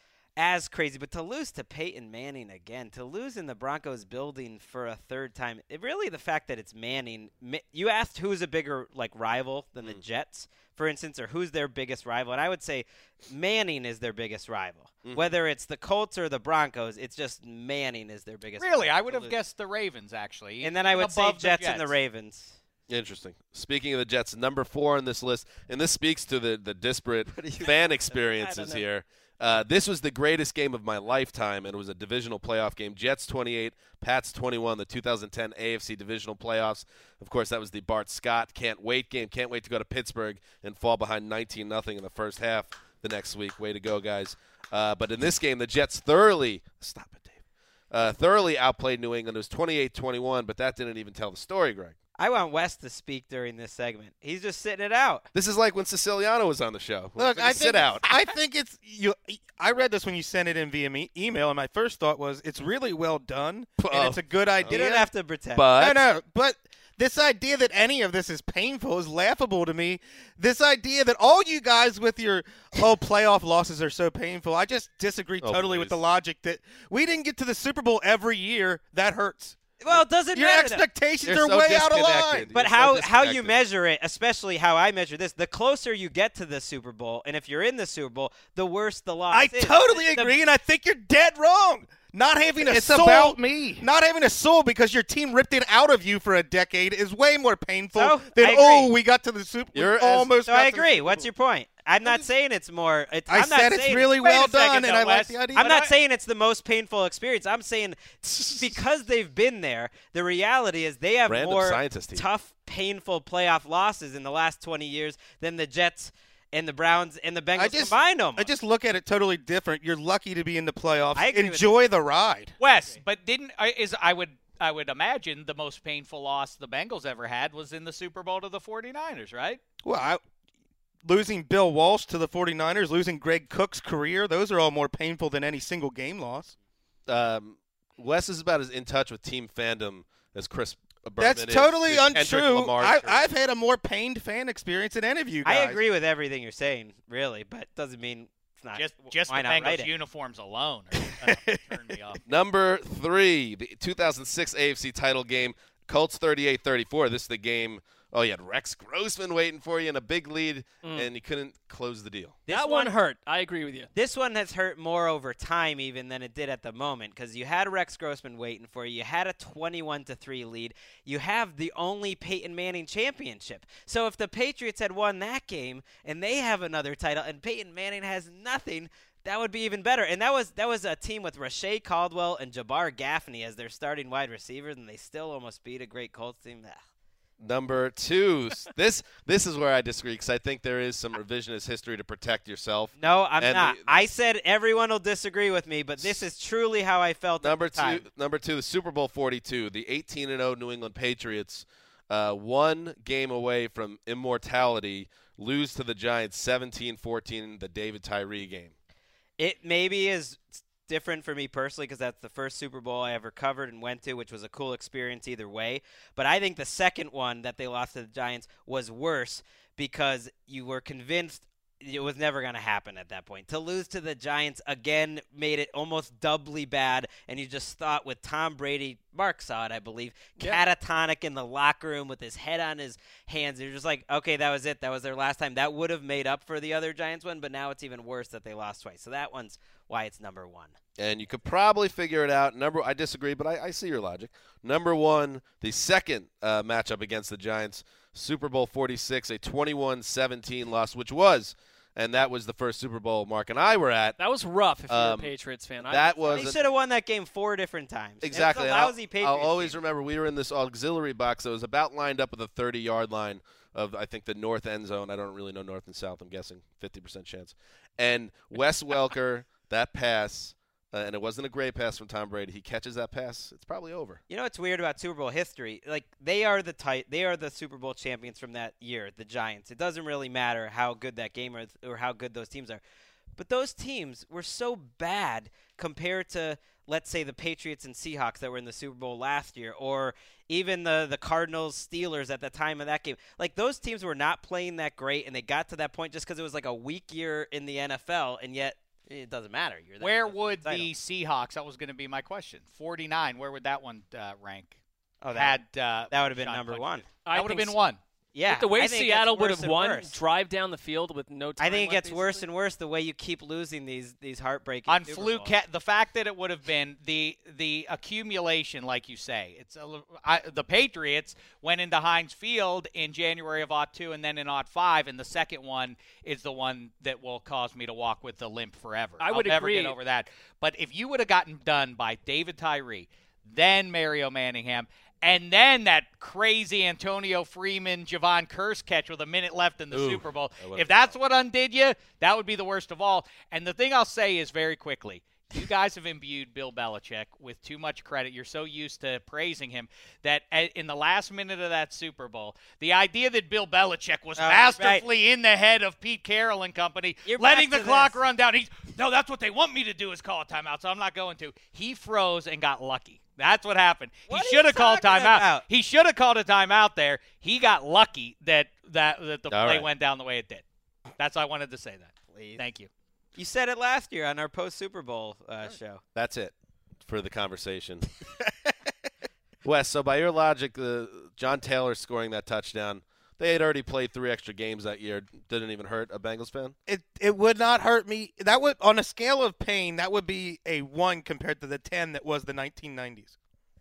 as crazy. But to lose to Peyton Manning again, to lose in the Broncos building for a third time, it really the fact that it's Manning. You asked who's a bigger like rival than the Jets, for instance, or who's their biggest rival, and I would say Manning is their biggest rival. Mhm. Whether it's the Colts or the Broncos, it's just Manning is their biggest Really, rival I would to have lose. guessed the Ravens, actually. And then I would say above the Jets and the Ravens. Interesting. Speaking of the Jets, number four on this list, and this speaks to the, the disparate fan experiences know. here. Uh, this was the greatest game of my lifetime, and it was a divisional playoff game. Jets twenty-eight, Pats twenty-one, the two thousand ten A F C divisional playoffs. Of course, that was the Bart Scott can't wait game. Can't wait to go to Pittsburgh and fall behind nineteen nothing in the first half the next week. Way to go, guys. Uh, but in this game, the Jets thoroughly – stop it, Dave. Uh, thoroughly outplayed New England. It was twenty-eight twenty-one, but that didn't even tell the story, Greg. I want Wes to speak during this segment. He's just sitting it out. This is like when Siciliano was on the show. Look, Like a I sit think, out. I think it's you. I read this when you sent it in via me, email, and my first thought was it's really well done Oh. and it's a good You idea. don't have to pretend. But no, no, but this idea that any of this is painful is laughable to me. This idea that all you guys with your oh playoff losses are so painful, I just disagree Oh, totally with please. the logic that we didn't get to the Super Bowl every year. That hurts. well, it doesn't Your matter. though. expectations You're are so way out of disconnected. line. But You're so how, how you disconnected. measure it, especially how I measure this, the closer you get to the Super Bowl, and if you're in the Super Bowl, the worse the loss I is. totally The- agree, and I think you're dead wrong. Not having a It's soul, about me. Not having a soul because your team ripped it out of you for a decade is way more painful So, than I agree. oh we got to the Super. we You're as- almost. So got I to the agree. Super What's Bowl. your point? I'm not saying it's more. It, I I'm not said it's saying really Wait a well second, done, and though, I like Wes. the idea. I'm not I- saying it's the most painful experience. I'm saying because they've been there, the reality is they have Random more scientist team. tough, painful playoff losses in the last twenty years than the Jets and the Browns and the Bengals I just, combined them. I just look at it totally different. You're lucky to be in the playoffs. I agree with Enjoy the ride. Wes, but didn't I- is I would I would imagine the most painful loss the Bengals ever had was in the Super Bowl to the 49ers, right? Well, I, losing Bill Walsh to the 49ers, losing Greg Cook's career, those are all more painful than any single game loss. Um, Wes is about as in touch with team fandom as Chris Berman That's is totally to Kendrick untrue. Lamar's I, career. I've had a more pained fan experience than any of you guys. I agree with everything you're saying, really, but doesn't mean it's not. Just just why the not write Bengals it? uniforms alone are enough to turn me off. Number three, the two thousand six A F C title game, Colts thirty-eight thirty-four. This is the game. Oh, you had Rex Grossman waiting for you in a big lead, Mm. and you couldn't close the deal. This that one hurt. I agree with you. This one has hurt more over time even than it did at the moment because you had Rex Grossman waiting for you. You had a twenty-one to three lead. You have the only Peyton Manning championship. So if the Patriots had won that game and they have another title and Peyton Manning has nothing, that would be even better. And that was that was a team with Rashay Caldwell and Jabbar Gaffney as their starting wide receivers, and they still almost beat a great Colts team. Ugh. Number two, this this is where I disagree because I think there is some revisionist history to protect yourself. No, I'm And not. the- I said everyone will disagree with me, but this is truly how I felt Number at the time. two, number two, the Super Bowl forty-two, the eighteen and oh New England Patriots, uh, one game away from immortality, lose to the Giants seventeen fourteen, the David Tyree game. It maybe is different for me personally because that's the first Super Bowl I ever covered and went to, which was a cool experience either way. But I think the second one that they lost to the Giants was worse because you were convinced it was never going to happen at that point. To lose to the Giants again made it almost doubly bad, and you just thought with Tom Brady, Mark saw it, I believe, Yeah. catatonic in the locker room with his head on his hands. You're just like, okay, that was it. That was their last time. That would have made up for the other Giants one, but now it's even worse that they lost twice. So that one's why it's number one. And you could probably figure it out. Number, I disagree, but I, I see your logic. Number one, the second uh, matchup against the Giants, Super Bowl forty-six, a twenty-one seventeen loss, which was, and that was the first Super Bowl Mark and I were at. That was rough if you're Um, a Patriots fan. I That would was They an- should have won that game four different times. Exactly. It was and a I'll- lousy I'll, Patriots always team. remember we were in this auxiliary box that was about lined up with a thirty-yard line of, I think, the north end zone. I don't really know north and south. I'm guessing fifty percent chance. And Wes Welker, that pass, uh, and it wasn't a great pass from Tom Brady. He catches that pass. It's probably over. You know what's weird about Super Bowl history? Like they are the tit- they are the Super Bowl champions from that year, the Giants. It doesn't really matter how good that game is or how good those teams are. But those teams were so bad compared to, let's say, the Patriots and Seahawks that were in the Super Bowl last year, or even the, the Cardinals Steelers at the time of that game. Like those teams were not playing that great, and they got to that point just because it was like a weak year in the N F L, and yet it doesn't matter. You're that Where close to would title. the Seahawks? That was going to be my question. forty-nine. Where would that one uh, rank? Oh, that, Had uh, that would have been Sean number punched one. it? I That would have think been s- one. Yeah, With the way I think it Seattle gets would worse have and won, worse. drive down the field with no time I think it left, gets worse basically. and worse the way you keep losing these these heartbreaking On Super fluke, Bowls. ca- the fact that it would have been the the accumulation, like you say, it's a, li- I, the Patriots went into Heinz Field in January of oh two and then in oh five, and the second one is the one that will cause me to walk with the limp forever. I would I'll never agree. get over that. But if you would have gotten done by David Tyree, then Mario Manningham, and then that crazy Antonio Freeman, Javon Curse catch with a minute left in the Ooh, Super Bowl. that would've If that's what undid you, that would be the worst of all. And the thing I'll say is very quickly, you guys have imbued Bill Belichick with too much credit. You're so used to praising him that a- in the last minute of that Super Bowl, the idea that Bill Belichick was Oh, masterfully in the head of Pete Carroll and company, You're letting back the to clock this. run down. He's, no, that's what they want me to do is call a timeout, so I'm not going to. He froze and got lucky. That's what happened. What are he should you have called talking timeout. about? He should have called a timeout there. He got lucky that that, that the All play right. went down the way it did. That's why I wanted to say that. Please. Thank you. You said it last year on our post Super Bowl uh, show. That's it for the conversation. Wes, so by your logic, uh, John Taylor scoring that touchdown, they had already played three extra games that year. Didn't even hurt a Bengals fan? It it would not hurt me. That would, on a scale of pain, that would be a one compared to the ten that was the nineteen nineties.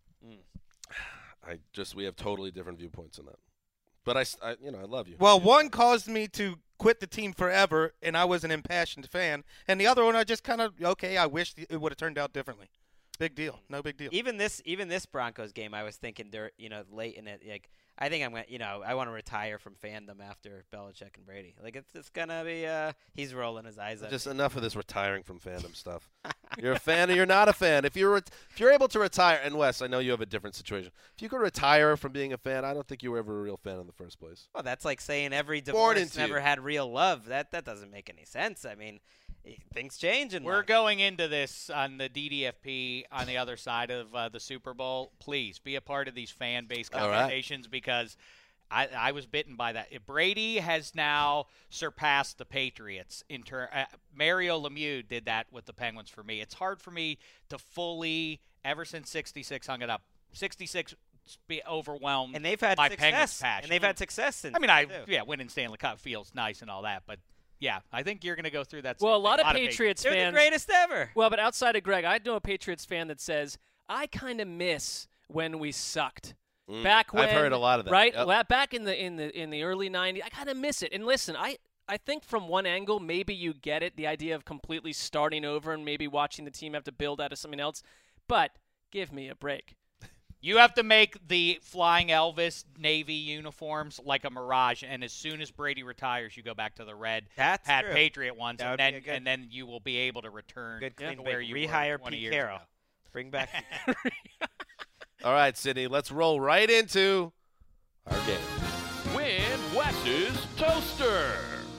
I just we have totally different viewpoints on that. But I, s- I- you know, I love you. Well, one caused me to quit the team forever, and I was an impassioned fan. And the other one, I just kind of, okay, I wish it would have turned out differently. Big deal. No big deal. Even this, even this Broncos game, I was thinking, dur- you know, late in it, like I think I'm gonna, you know, I want to retire from fandom after Belichick and Brady. Like it's, it's gonna be, uh, he's rolling his eyes at Just me. enough of this retiring from fandom stuff. You're a fan or you're not a fan. If you're ret- if you're able to retire, and Wes, I know you have a different situation. If you could retire from being a fan, I don't think you were ever a real fan in the first place. Well, that's like saying every Born divorce into never you. had real love. That that doesn't make any sense. I mean, i- things change in We're life. going into this on the D D F P on the other side of uh, the Super Bowl. Please be a part of these fan based All right. conversations because I, I was bitten by that. If Brady has now surpassed the Patriots in turn. Uh, Mario Lemieux did that with the Penguins for me. It's hard for me to fully, ever since sixty-six hung it up, sixty-six be overwhelmed. And they've had by Penguins success. passion. And they've had success since. I mean, I too. yeah, winning Stanley Cup feels nice and all that, but yeah, I think you're going to go through that. Well, a same lot thing. of Patriots They're fans. the greatest ever. Well, but outside of Greg, I know a Patriots fan that says, I kind of miss when we sucked. Mm. Back when I've heard a lot of that. Right? Yep. La- Back in the in the in the early nineties, I kind of miss it. And listen, I I think from one angle maybe you get it, the idea of completely starting over and maybe watching the team have to build out of something else. But give me a break. You have to make the Flying Elvis Navy uniforms like a mirage, and as soon as Brady retires, you go back to the red That's hat true. Patriot ones, That and would be then a good- and then you will be able to return Good clean to where break. you Rehire were twenty Pete years Carroll. ago. Bring back. All right, Sydney, let's roll right into our game. Win Wes's Toaster.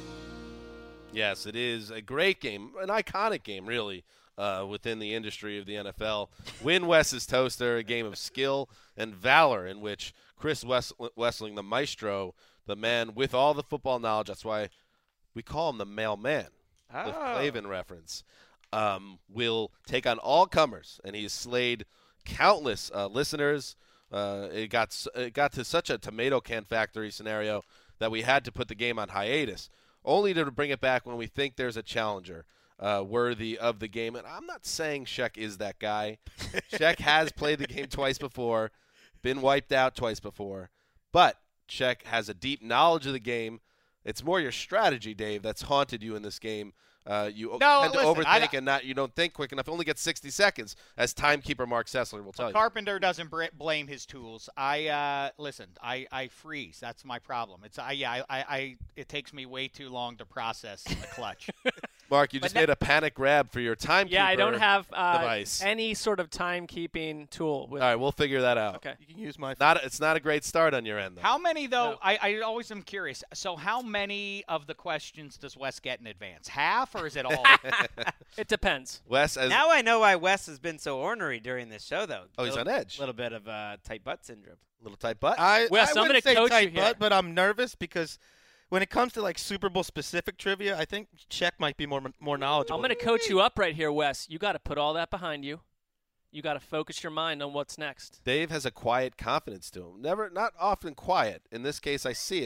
Yes, it is a great game, an iconic game, really, uh, within the industry of the N F L. Win Wes's Toaster, a game of skill and valor in which Chris Wes- Wessling, the maestro, the man with all the football knowledge, that's why we call him the mailman, Oh. the Flavin reference, um, will take on all comers, and he's slayed countless uh, listeners. Uh, it got it got to such a tomato can factory scenario that we had to put the game on hiatus, only to bring it back when we think there's a challenger uh, worthy of the game. And I'm not saying Sheck is that guy. Sheck has played the game twice before, been wiped out twice before, but Sheck has a deep knowledge of the game. It's more your strategy, Dave, that's haunted you in this game. Uh, you No, tend to listen, I overthink don't- and not you don't think quick enough. You only get sixty seconds, as timekeeper Mark Sessler will tell you. Carpenter doesn't br- blame his tools. I uh, listen. I, I freeze. That's my problem. It's I yeah. I, I, I it takes me way too long to process the clutch. Mark, you But just now- made a panic grab for your timekeeper. Yeah, I don't have uh, device. any sort of timekeeping tool. With All right, we'll figure that out. Okay. You can use my. Not it's not a great start on your end, though. How many though? No. I, I always am curious. So how many of the questions does Wes get in advance? Half, or is it all? It depends. Wes, as Now I know why Wes has been so ornery during this show, though. Oh, he's Little- on edge. little bit of uh, tight butt syndrome. little tight butt. I, Wes, I I'm wouldn't gonna say coach tight you here. butt, but I'm nervous because when it comes to like Super Bowl specific trivia, I think Sheck might be more more knowledgeable. I'm going to coach you up right here, Wes. You got to put all that behind you. You got to focus your mind on what's next. Dave has a quiet confidence to him. Never, not often quiet. In this case, I see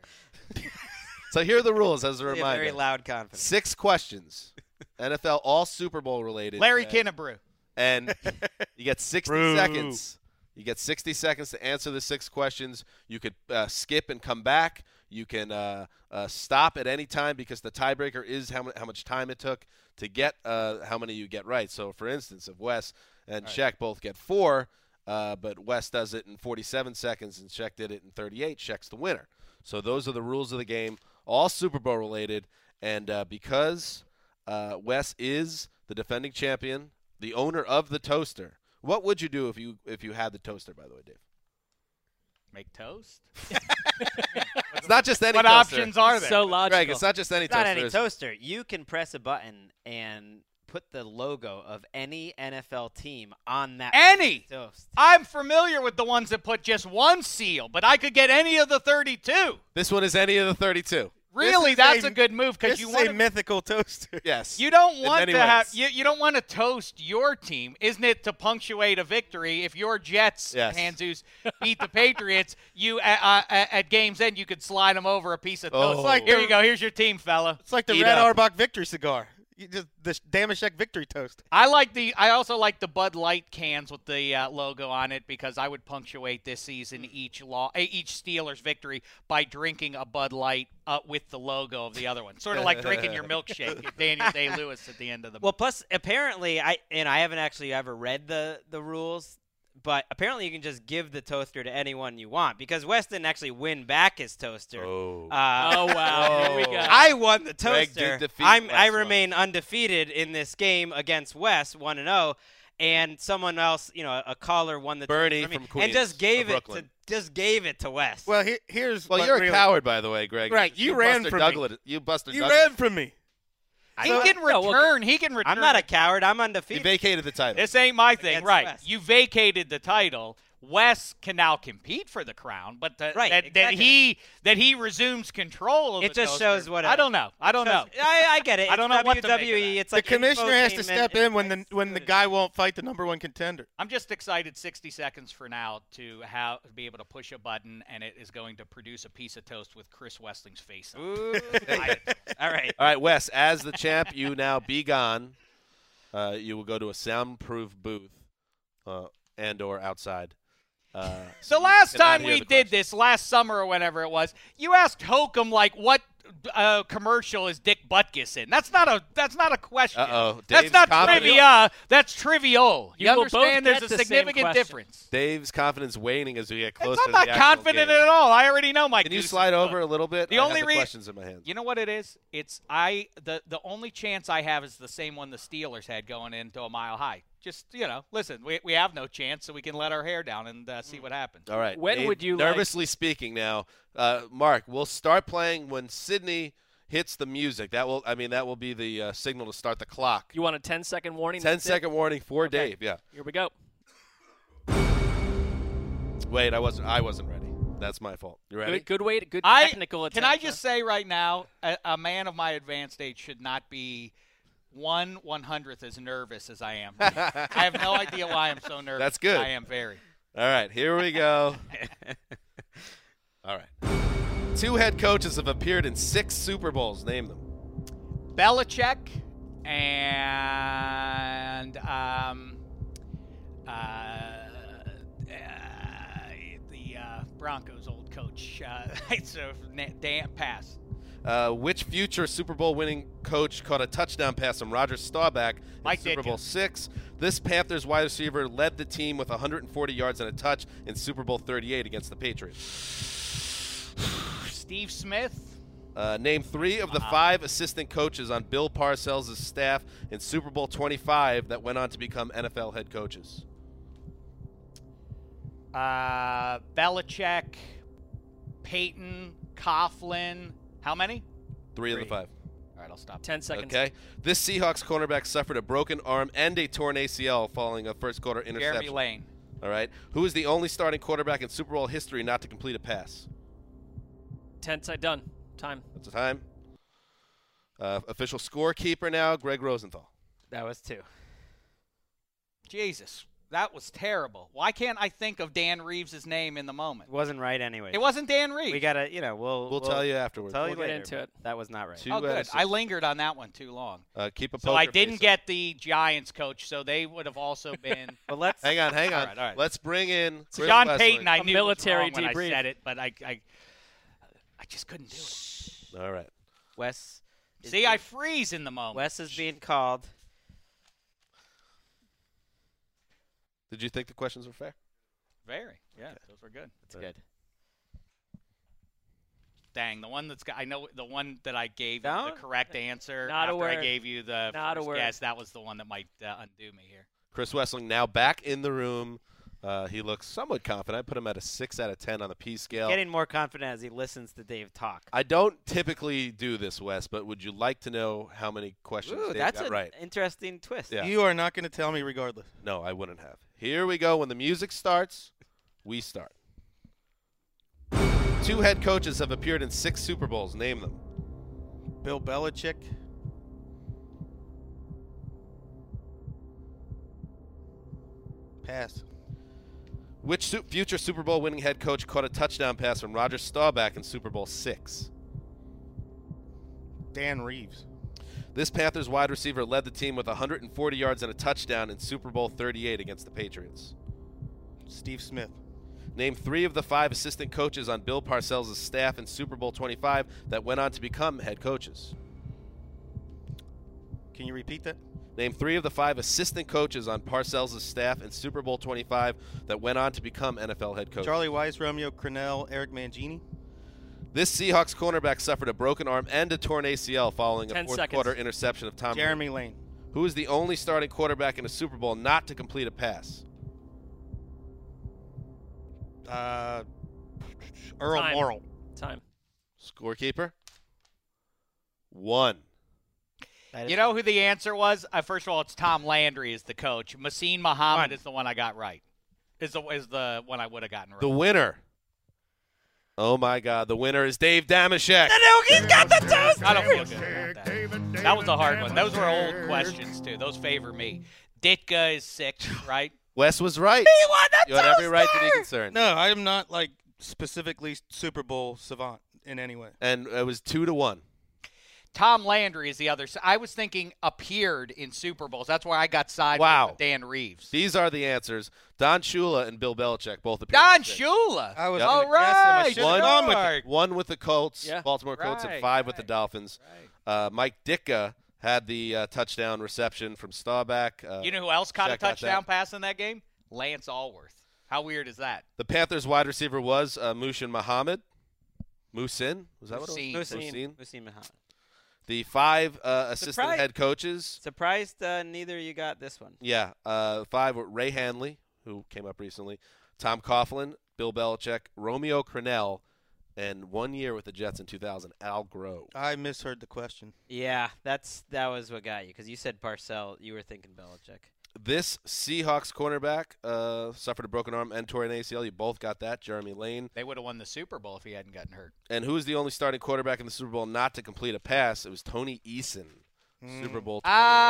it. So here are the rules as a Really a reminder. very loud confidence. Six questions. N F L, all Super Bowl related. Larry and, Kinnebrew. And you get sixty Brew. seconds. You get sixty seconds to answer the six questions. You could uh, skip and come back. You can uh, uh, stop at any time because the tiebreaker is how, mu- how much time it took to get uh, how many you get right. So, for instance, if Wes and Right. Sheck both get four, uh, but Wes does it in forty-seven seconds and Sheck did it in thirty-eight, Sheck's the winner. So those are the rules of the game, all Super Bowl related. And uh, because uh, Wes is the defending champion, the owner of the toaster, what would you do if you if you had the toaster, by the way, Dave? Make toast. It's not just any What toaster. options are there? So logical. Greg, it's not just any It's not toaster. any There's- toaster. You can press a button and put the logo of any N F L team on that Any. toast. I'm familiar with the ones that put just one seal, but I could get any of the thirty-two. This one is any of the thirty-two. Really, is that's a- a good move because This you is want a mythical toaster. Yes. You don't In want many to have ways. you, you don't want to toast your team, isn't it, to punctuate a victory? If your Jets, Yes. Hanzus, beat the Patriots, you uh, uh, at game's end you could slide them over a piece of Oh. toast. It's like Here the- you go. Here's your team, fella. It's like the Eat Red up. Auerbach victory cigar. You just the Damashek victory toast. I like the. I also like the Bud Light cans with the uh, logo on it because I would punctuate this season each law, eh, each Steelers victory by drinking a Bud Light uh, with the logo of the other one. Sort of like drinking your milkshake, your Daniel Day Lewis at the end of the. Well, plus apparently, I and I haven't actually ever read the the rules, but apparently you can just give the toaster to anyone you want because Wes didn't actually win back his toaster. Oh. Uh, Oh, wow. Here we go. I won the Greg toaster. did defeat I'm, Wes I once. remain undefeated in this game against Wes, one and zero, and someone else, you know, a caller won the Bernie toaster from and Queens, just gave or it to Brooklyn. just gave it to Wes. Well, he, here's Well, what you're really- a coward, by the way, Greg. Right, you ran Buster from me. Douglas, You Buster You Douglas. ran from me. He So- can No, well, return. He can return. I'm not a coward. I'm He undefeated. vacated the title. This ain't my thing, Against right? Wes. You vacated the title. Wes can now compete for the crown, but the, Right, that, that exactly. he that he resumes control of It the just toaster, shows what I don't know. I don't know. I, I get it. I don't It's know what to make of W W E. that. It's The like commissioner has to infotainment. step It's in when the like when the good. guy won't fight the number one contender. I'm just excited. sixty seconds for now to have be able to push a button, and it is going to produce a piece of toast with Chris Westling's face on it. Ooh. All right. All right, Wes, as the champ, you now be gone. Uh, you will go to a soundproof booth uh, and or outside. Uh, so The you last cannot time hear we the did question. this, last summer or whenever it was, you asked Hokum like, "What uh, commercial is Dick Butkus in?" That's not a that's not a question. Uh-oh. That's Dave's not confident. trivia. That's trivial. You, You will both understand? There's get a the same significant question. difference. Dave's confidence waning as we get closer It's, I'm to not the actual confident game. at all. I already know my. Can you goose slide is over cooked. a little bit? The I only have the rea- questions in my hands. You know what it is? It's I the the only chance I have is the same one the Steelers had going into a mile high. Just you know, listen, we we have no chance, so we can let our hair down and uh, see what happens. All right. When Dave, would you like- nervously speaking now, uh, Mark? We'll start playing when Sydney hits the music. That will, I mean, that will be the uh, signal to start the clock. You want a ten second warning? Ten That's it? second warning for Okay. Dave. Yeah. Here we go. Wait, I wasn't. I wasn't ready. That's my fault. You ready? Good, good way, to, good I, technical attempt. Can I just say right now, a, a man of my advanced age should not be one one hundredth as nervous as I am. I have no idea why I'm so nervous. That's good. I am very. All right, here we go. All right. Two head coaches have appeared in six Super Bowls. Name them. Belichick and um, uh, uh, the uh, Broncos' old coach. Uh, so Dan pass. Uh, which future Super Bowl winning coach caught a touchdown pass from Roger Staubach in Mike Super Ditka. Bowl six? This Panthers wide receiver led the team with one hundred forty yards and a touch in Super Bowl thirty-eight against the Patriots. Steve Smith. Uh, name three of the Wow. five assistant coaches on Bill Parcells' staff in Super Bowl twenty-five that went on to become N F L head coaches. Uh, Belichick, Peyton, Coughlin. How many? Three, Three. of the five. All right, I'll stop. ten seconds. Okay. This Seahawks cornerback suffered a broken arm and a torn A C L following a first quarter interception. Jeremy Lane. All right. Who is the only starting quarterback in Super Bowl history not to complete a pass? ten seconds. Done. Time. That's the time. Uh, official scorekeeper now, Greg Rosenthal. That was two. Jesus, that was terrible. Why can't I think of Dan Reeves' name in the moment? It wasn't right anyway. It wasn't Dan Reeves. We gotta, you know, we'll We'll, tell you afterwards. Tell We'll you get later, into it. but That was not right. Two oh, out of good. six. I lingered on that one too long. Uh, keep a So I poker didn't face get the Giants coach, so they would have also been. But let's Hang on, hang on. All right, all right. Let's bring in Chris John Wesley. Payton, I A knew military was wrong when debrief. I said it, but I, I, I just couldn't do it. All right. Wes. is See, being- I freeze in the moment. Wes is being called. Did you think the questions were fair? Very, yeah, those were good. That's good. Dang, the one that's got, I know the one that I gave No? you the correct answer Not a after I word. gave you the Not a first word. guess. That was the one that might uh, undo me here. Chris Wessling now back in the room. Uh, he looks somewhat confident. I put him at a six out of ten on the P scale. Getting more confident as he listens to Dave talk. I don't typically do this, Wes, but would you like to know how many questions Ooh, Dave that's got an right? interesting twist. Yeah. You are not going to tell me regardless. No, I wouldn't have. Here we go. When the music starts, we start. Two head coaches have appeared in six Super Bowls. Name them. Bill Belichick. Pass. Which su- future Super Bowl winning head coach caught a touchdown pass from Roger Staubach in Super Bowl six? Dan Reeves. This Panthers wide receiver led the team with one hundred forty yards and a touchdown in Super Bowl thirty-eight against the Patriots. Steve Smith. Name three of the five assistant coaches on Bill Parcells' staff in Super Bowl twenty-five that went on to become head coaches. Can you repeat that? Name three of the five assistant coaches on Parcells' staff in Super Bowl twenty-five that went on to become N F L head coaches. Charlie Weiss, Romeo Crennel, Eric Mangini. This Seahawks cornerback suffered a broken arm and a torn A C L following a Ten fourth seconds. quarter interception of Tom Brady. Jeremy Lane. Who is the only starting quarterback in a Super Bowl not to complete a pass? Uh, Earl Time. Morrill. Time. Scorekeeper? One. That is You know who the answer was? Uh, first of all, it's Tom Landry is the coach. Masin Muhammad is the one I got right. Is the is the one I would have gotten right. The winner. Oh, my God. The winner is Dave Damashek. He's got the toast. I don't feel good about that. That was a hard one. Those were old questions, too. Those favor me. Ditka is six, right? Wes was right. He won the You had every right to be toaster! concerned. No, I am not like specifically Super Bowl savant in any way. And it was two to one. Tom Landry is the other. I was thinking appeared in Super Bowls. That's why I got sideways Wow. with Dan Reeves. These are the answers. Don Shula and Bill Belichick both appeared. Don in six. Shula. I was Yep. gonna All guess him. I right. should've One- gone with it. Mark. One with the Colts, Yeah. Baltimore Colts, and Right, five with the right, Dolphins. right. Uh, Mike Ditka had the uh, touchdown reception from Staubach. Uh, You know who else caught a Shaq got touchdown that. pass in that game? Lance Allworth. How weird is that? The Panthers wide receiver was uh, Mushin Muhammad. Musin? Was that what it Musin. was? Musin. Musin. Musin Muhammad. The five uh, assistant Surprise- head coaches. Surprised uh, neither you got this one. Yeah, uh, five were Ray Hanley, who came up recently, Tom Coughlin, Bill Belichick, Romeo Crennel, and one year with the Jets in two thousand, Al Grove. I misheard the question. Yeah, that's that was what got you because you said Parcell. You were thinking Belichick. This Seahawks cornerback uh, suffered a broken arm and tore an A C L. You both got that, Jeremy Lane. They would have won the Super Bowl if he hadn't gotten hurt. And who was the only starting quarterback in the Super Bowl not to complete a pass? It was Tony Eason, Mm. Super Bowl.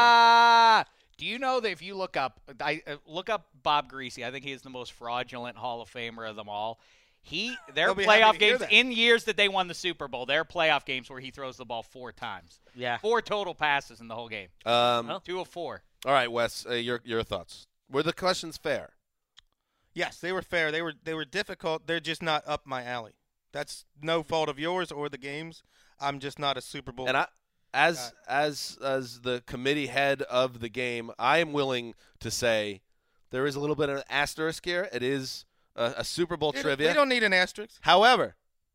Ah, do you know that if you look up, I uh, look up Bob Greasy. I think he is the most fraudulent Hall of Famer of them all. He their They'll be happy playoff to hear games that. in years that they won the Super Bowl, their playoff games where he throws the ball four times, Yeah. four total passes in the whole game, Um, Well. two of four. All right, Wes, uh, your your thoughts. Were the questions fair? Yes, they were fair. They were they were difficult. They're just not up my alley. That's no fault of yours or the game's. I'm just not a Super Bowl. And I, as as as the committee head of the game, I am willing to say there is a little bit of an asterisk here. It is a, a Super Bowl They don't- trivia. They don't need an asterisk. However,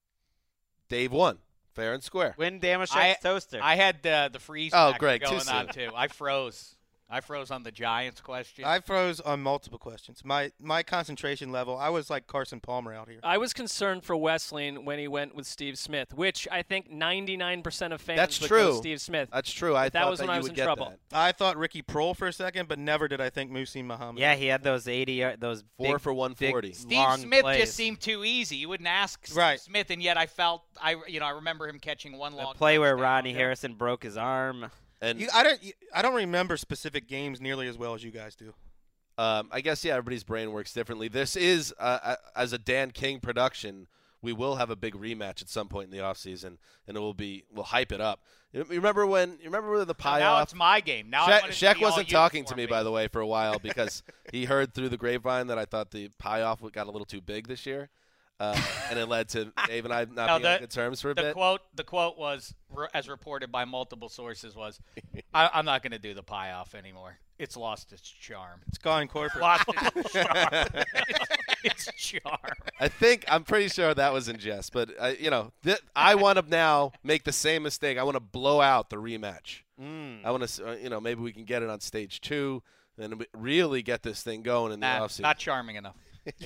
Dave won fair and square. Win Damashek's I- toaster. I had uh, the freeze Oh, factor Greg, too going soon. on too. I froze. I froze on the Giants question. I froze on multiple questions. My my concentration level, I was like Carson Palmer out here. I was concerned for Wesleyan when he went with Steve Smith, which I think ninety-nine percent of fans That's would true. go Steve Smith. That's true. I That thought was that when I you was would in get trouble. that. I thought Ricky Prohl for a second, but never did I think Muhsin Muhammad. yeah, he had those eighty, yard- those Four big, for one forty. big, Steve long Smith plays. just seemed too easy. You wouldn't ask Steve Right. Smith, and yet I felt I you know I remember him catching one The long play where touchdown. Ronnie Yeah. Harrison broke his arm. And You, I don't. you- I don't remember specific games nearly as well as you guys do. um, I guess, yeah, everybody's brain works differently. This is, uh, uh, as a Dan King production, we will have a big rematch at some point in the offseason, and it will be, we'll hype it up. You you remember when, you remember when the pie now off? it's my game. Now I Shaq, want it to Shaq be all wasn't talking to uniform me, based. by the way, for a while because he heard through the grapevine that I thought the pie off got a little too big this year, uh, and it led to Dave and I not No, being on the- good terms for a The bit. quote, the quote was, re- as reported by multiple sources, was, I, "I'm not going to do the pie off anymore. It's lost its charm. It's gone corporate. Lost its charm. its charm." I think I'm pretty sure that was in jest, but uh, you know, th- I want to now make the same mistake. I want to blow out the rematch. Mm. I want to, uh, you know, maybe we can get it on stage two, and we- really get this thing going in the Nah, offseason. not charming enough.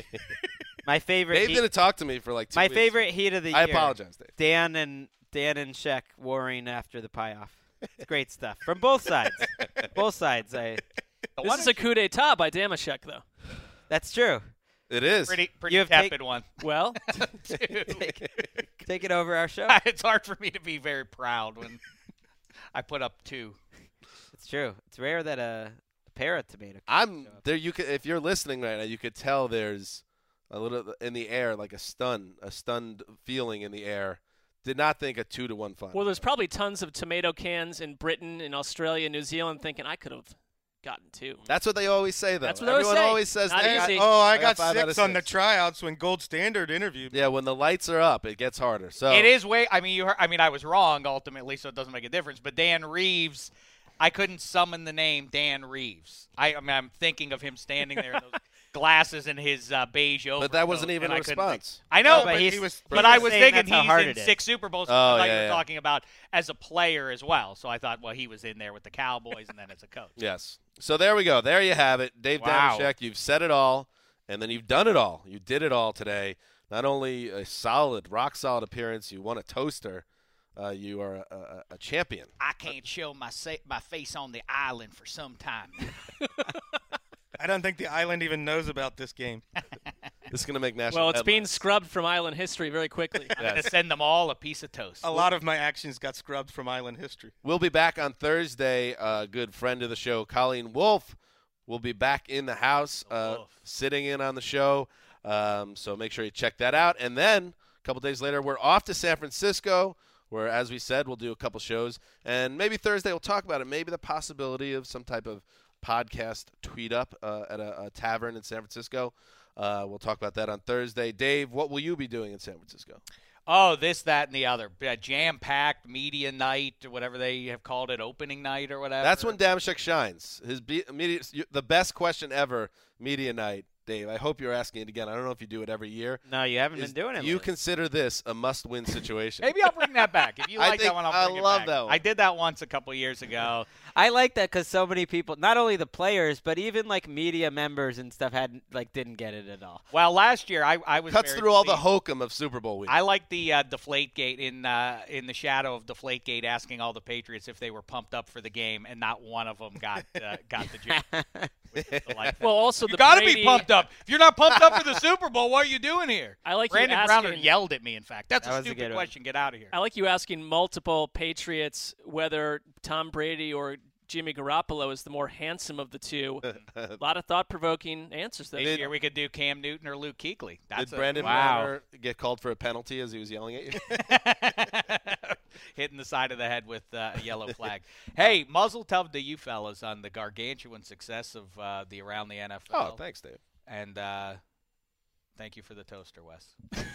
My favorite. Dave heat, didn't talk to me for like two my weeks. favorite heat of the I year. apologize, Dave. Dan and Dan and Shaq warring after the pie off. It's great stuff from both sides. both sides. I. The This one is a coup d'etat by Damashek, though. That's true. It is. pretty, pretty You have tepid take- one. Well, take, take it over our show. It's hard for me to be very proud when I put up two. It's true. It's rare that a, a pair of tomato. I'm there. You could, if you're listening right now, you could tell there's a little in the air, like a stun, a stunned feeling in the air. Did not think a two to one final. well, there's probably tons of tomato cans in Britain, in Australia, New Zealand, thinking I could have gotten two. That's what they always say, though. That's what they always Everyone say. always says Not they easy. got- Oh, I, I got got, five out of six on the six. tryouts when Gold Standard interviewed me. Yeah, when the lights are up, it gets harder. So It is way. I mean, you. Heard, I mean, I was wrong ultimately, so it doesn't make a difference. But Dan Reeves, I couldn't summon the name Dan Reeves. I, I mean, I'm thinking of him standing there in those glasses and his uh, beige overcoat. But that wasn't even and a I couldn't think- response. I know, No, but but, he's- he was. he's But I was saying thinking that's how he's hard in it is. six Super Bowls. Oh, I thought yeah, you were yeah. talking about as a player as well. So I thought, well, he was in there with the Cowboys and then as a coach. Yes. So there we go. There you have it. Dave Wow. Damashek, you've said it all, and then you've done it all. You did it all today. Not only a solid, rock-solid appearance, you won a toaster. Uh, you are a, a, a champion. I can't show my sa- my face on the island for some time. I don't think the island even knows about this game. This is going to make national Well, it's being headlines. scrubbed from island history very quickly. I'm going to send them all a piece of toast. A lot of my actions got scrubbed from island history. We'll be back on Thursday. A uh, good friend of the show, Colleen Wolf, will be back in the house, uh, Wolf. sitting in on the show. Um, so make sure you check that out. And then a couple days later, we're off to San Francisco, where, as we said, we'll do a couple shows. And maybe Thursday we'll talk about it. Maybe the possibility of some type of podcast tweet up uh, at a, a tavern in San Francisco. Uh, we'll talk about that on Thursday. Dave, what will you be doing in San Francisco? Oh, this, that, and the other. Uh, jam-packed media night, or whatever they have called it, opening night or whatever. That's when Damashek shines. His be- media, the best question ever, media night. Dave, I hope you're asking it again. I don't know if you do it every year. No, you haven't Is, been doing it. Do you lately. consider this a must-win situation? Maybe I'll bring that back. If you I like think that one, I'll I bring it love back. that one. I did that once a couple years ago. I like that because so many people, not only the players, but even like media members and stuff, had like didn't get it at all. Well, last year I, I was Cuts very through all the pleased. hokum of Super Bowl week. I like the uh, Deflategate in uh, in the shadow of Deflategate, asking all the Patriots if they were pumped up for the game, and not one of them got uh, got the job. Which is delightful. Well, also You the got to Brady, be pumped up. If you're not pumped up for the Super Bowl, what are you doing here? I like you Brandon Browner asking- yelled at me. In fact, that's That a was a stupid good one. question. Get out of here. I like you asking multiple Patriots whether Tom Brady or Jimmy Garoppolo is the more handsome of the two. A lot of thought-provoking answers there. This year we could do Cam Newton or Luke Kuechly. That's Did a- Brandon wow. Browner get called for a penalty as he was yelling at you? Hitting the side of the head with uh, a yellow flag. Hey, muzzle tov to you fellas on the gargantuan success of uh, the Around the N F L. Oh, thanks, Dave. And uh, thank you for the toaster, Wes.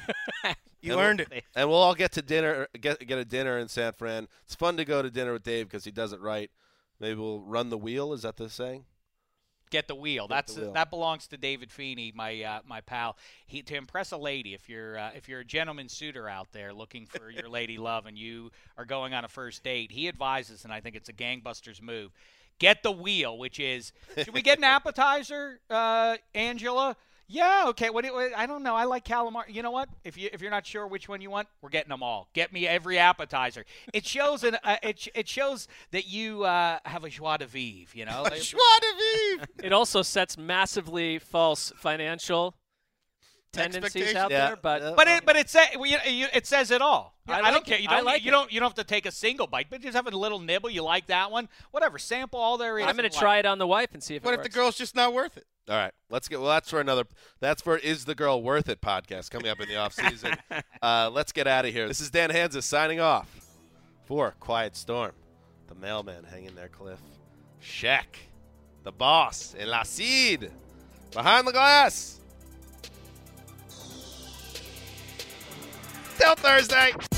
You And earned we'll- it. And we'll all get to dinner, get get a dinner in San Fran. It's fun to go to dinner with Dave because he does it right. Maybe we'll run the wheel. Is that the saying? Get the wheel. Get That's the wheel. that belongs to David Feeney, my uh, my pal. He to impress a lady. If you're uh, if you're a gentleman suitor out there looking for your lady love and you are going on a first date, he advises, and I think it's a gangbusters move. Get the wheel, which is should we get an appetizer, uh, Angela? Yeah, okay. What, do- what I don't know. I like calamari. You know what? If you if you're not sure which one you want, we're getting them all. Get me every appetizer. It shows an uh, it it shows that you uh, have a joie de vivre. You know, Joie de vivre. It also sets massively false financial tendencies out Yeah. there, but Yeah. But it but it says well, you, you, it says it all. I I, like don't care. it. You I don't like you it. don't you don't have to take a single bite, but just have a little nibble. You like that one? Whatever. Sample all there is. I'm going and to try it on the wife and see if What it if works. the girl's just not worth it? All right, let's get. Well, that's for another. That's for Is the Girl Worth It podcast coming up in the off season. uh, let's get out of here. This is Dan Hanzus signing off for Quiet Storm, the mailman hanging there, Cliff, Shaq, the boss, and La Cid behind the glass. Till Thursday.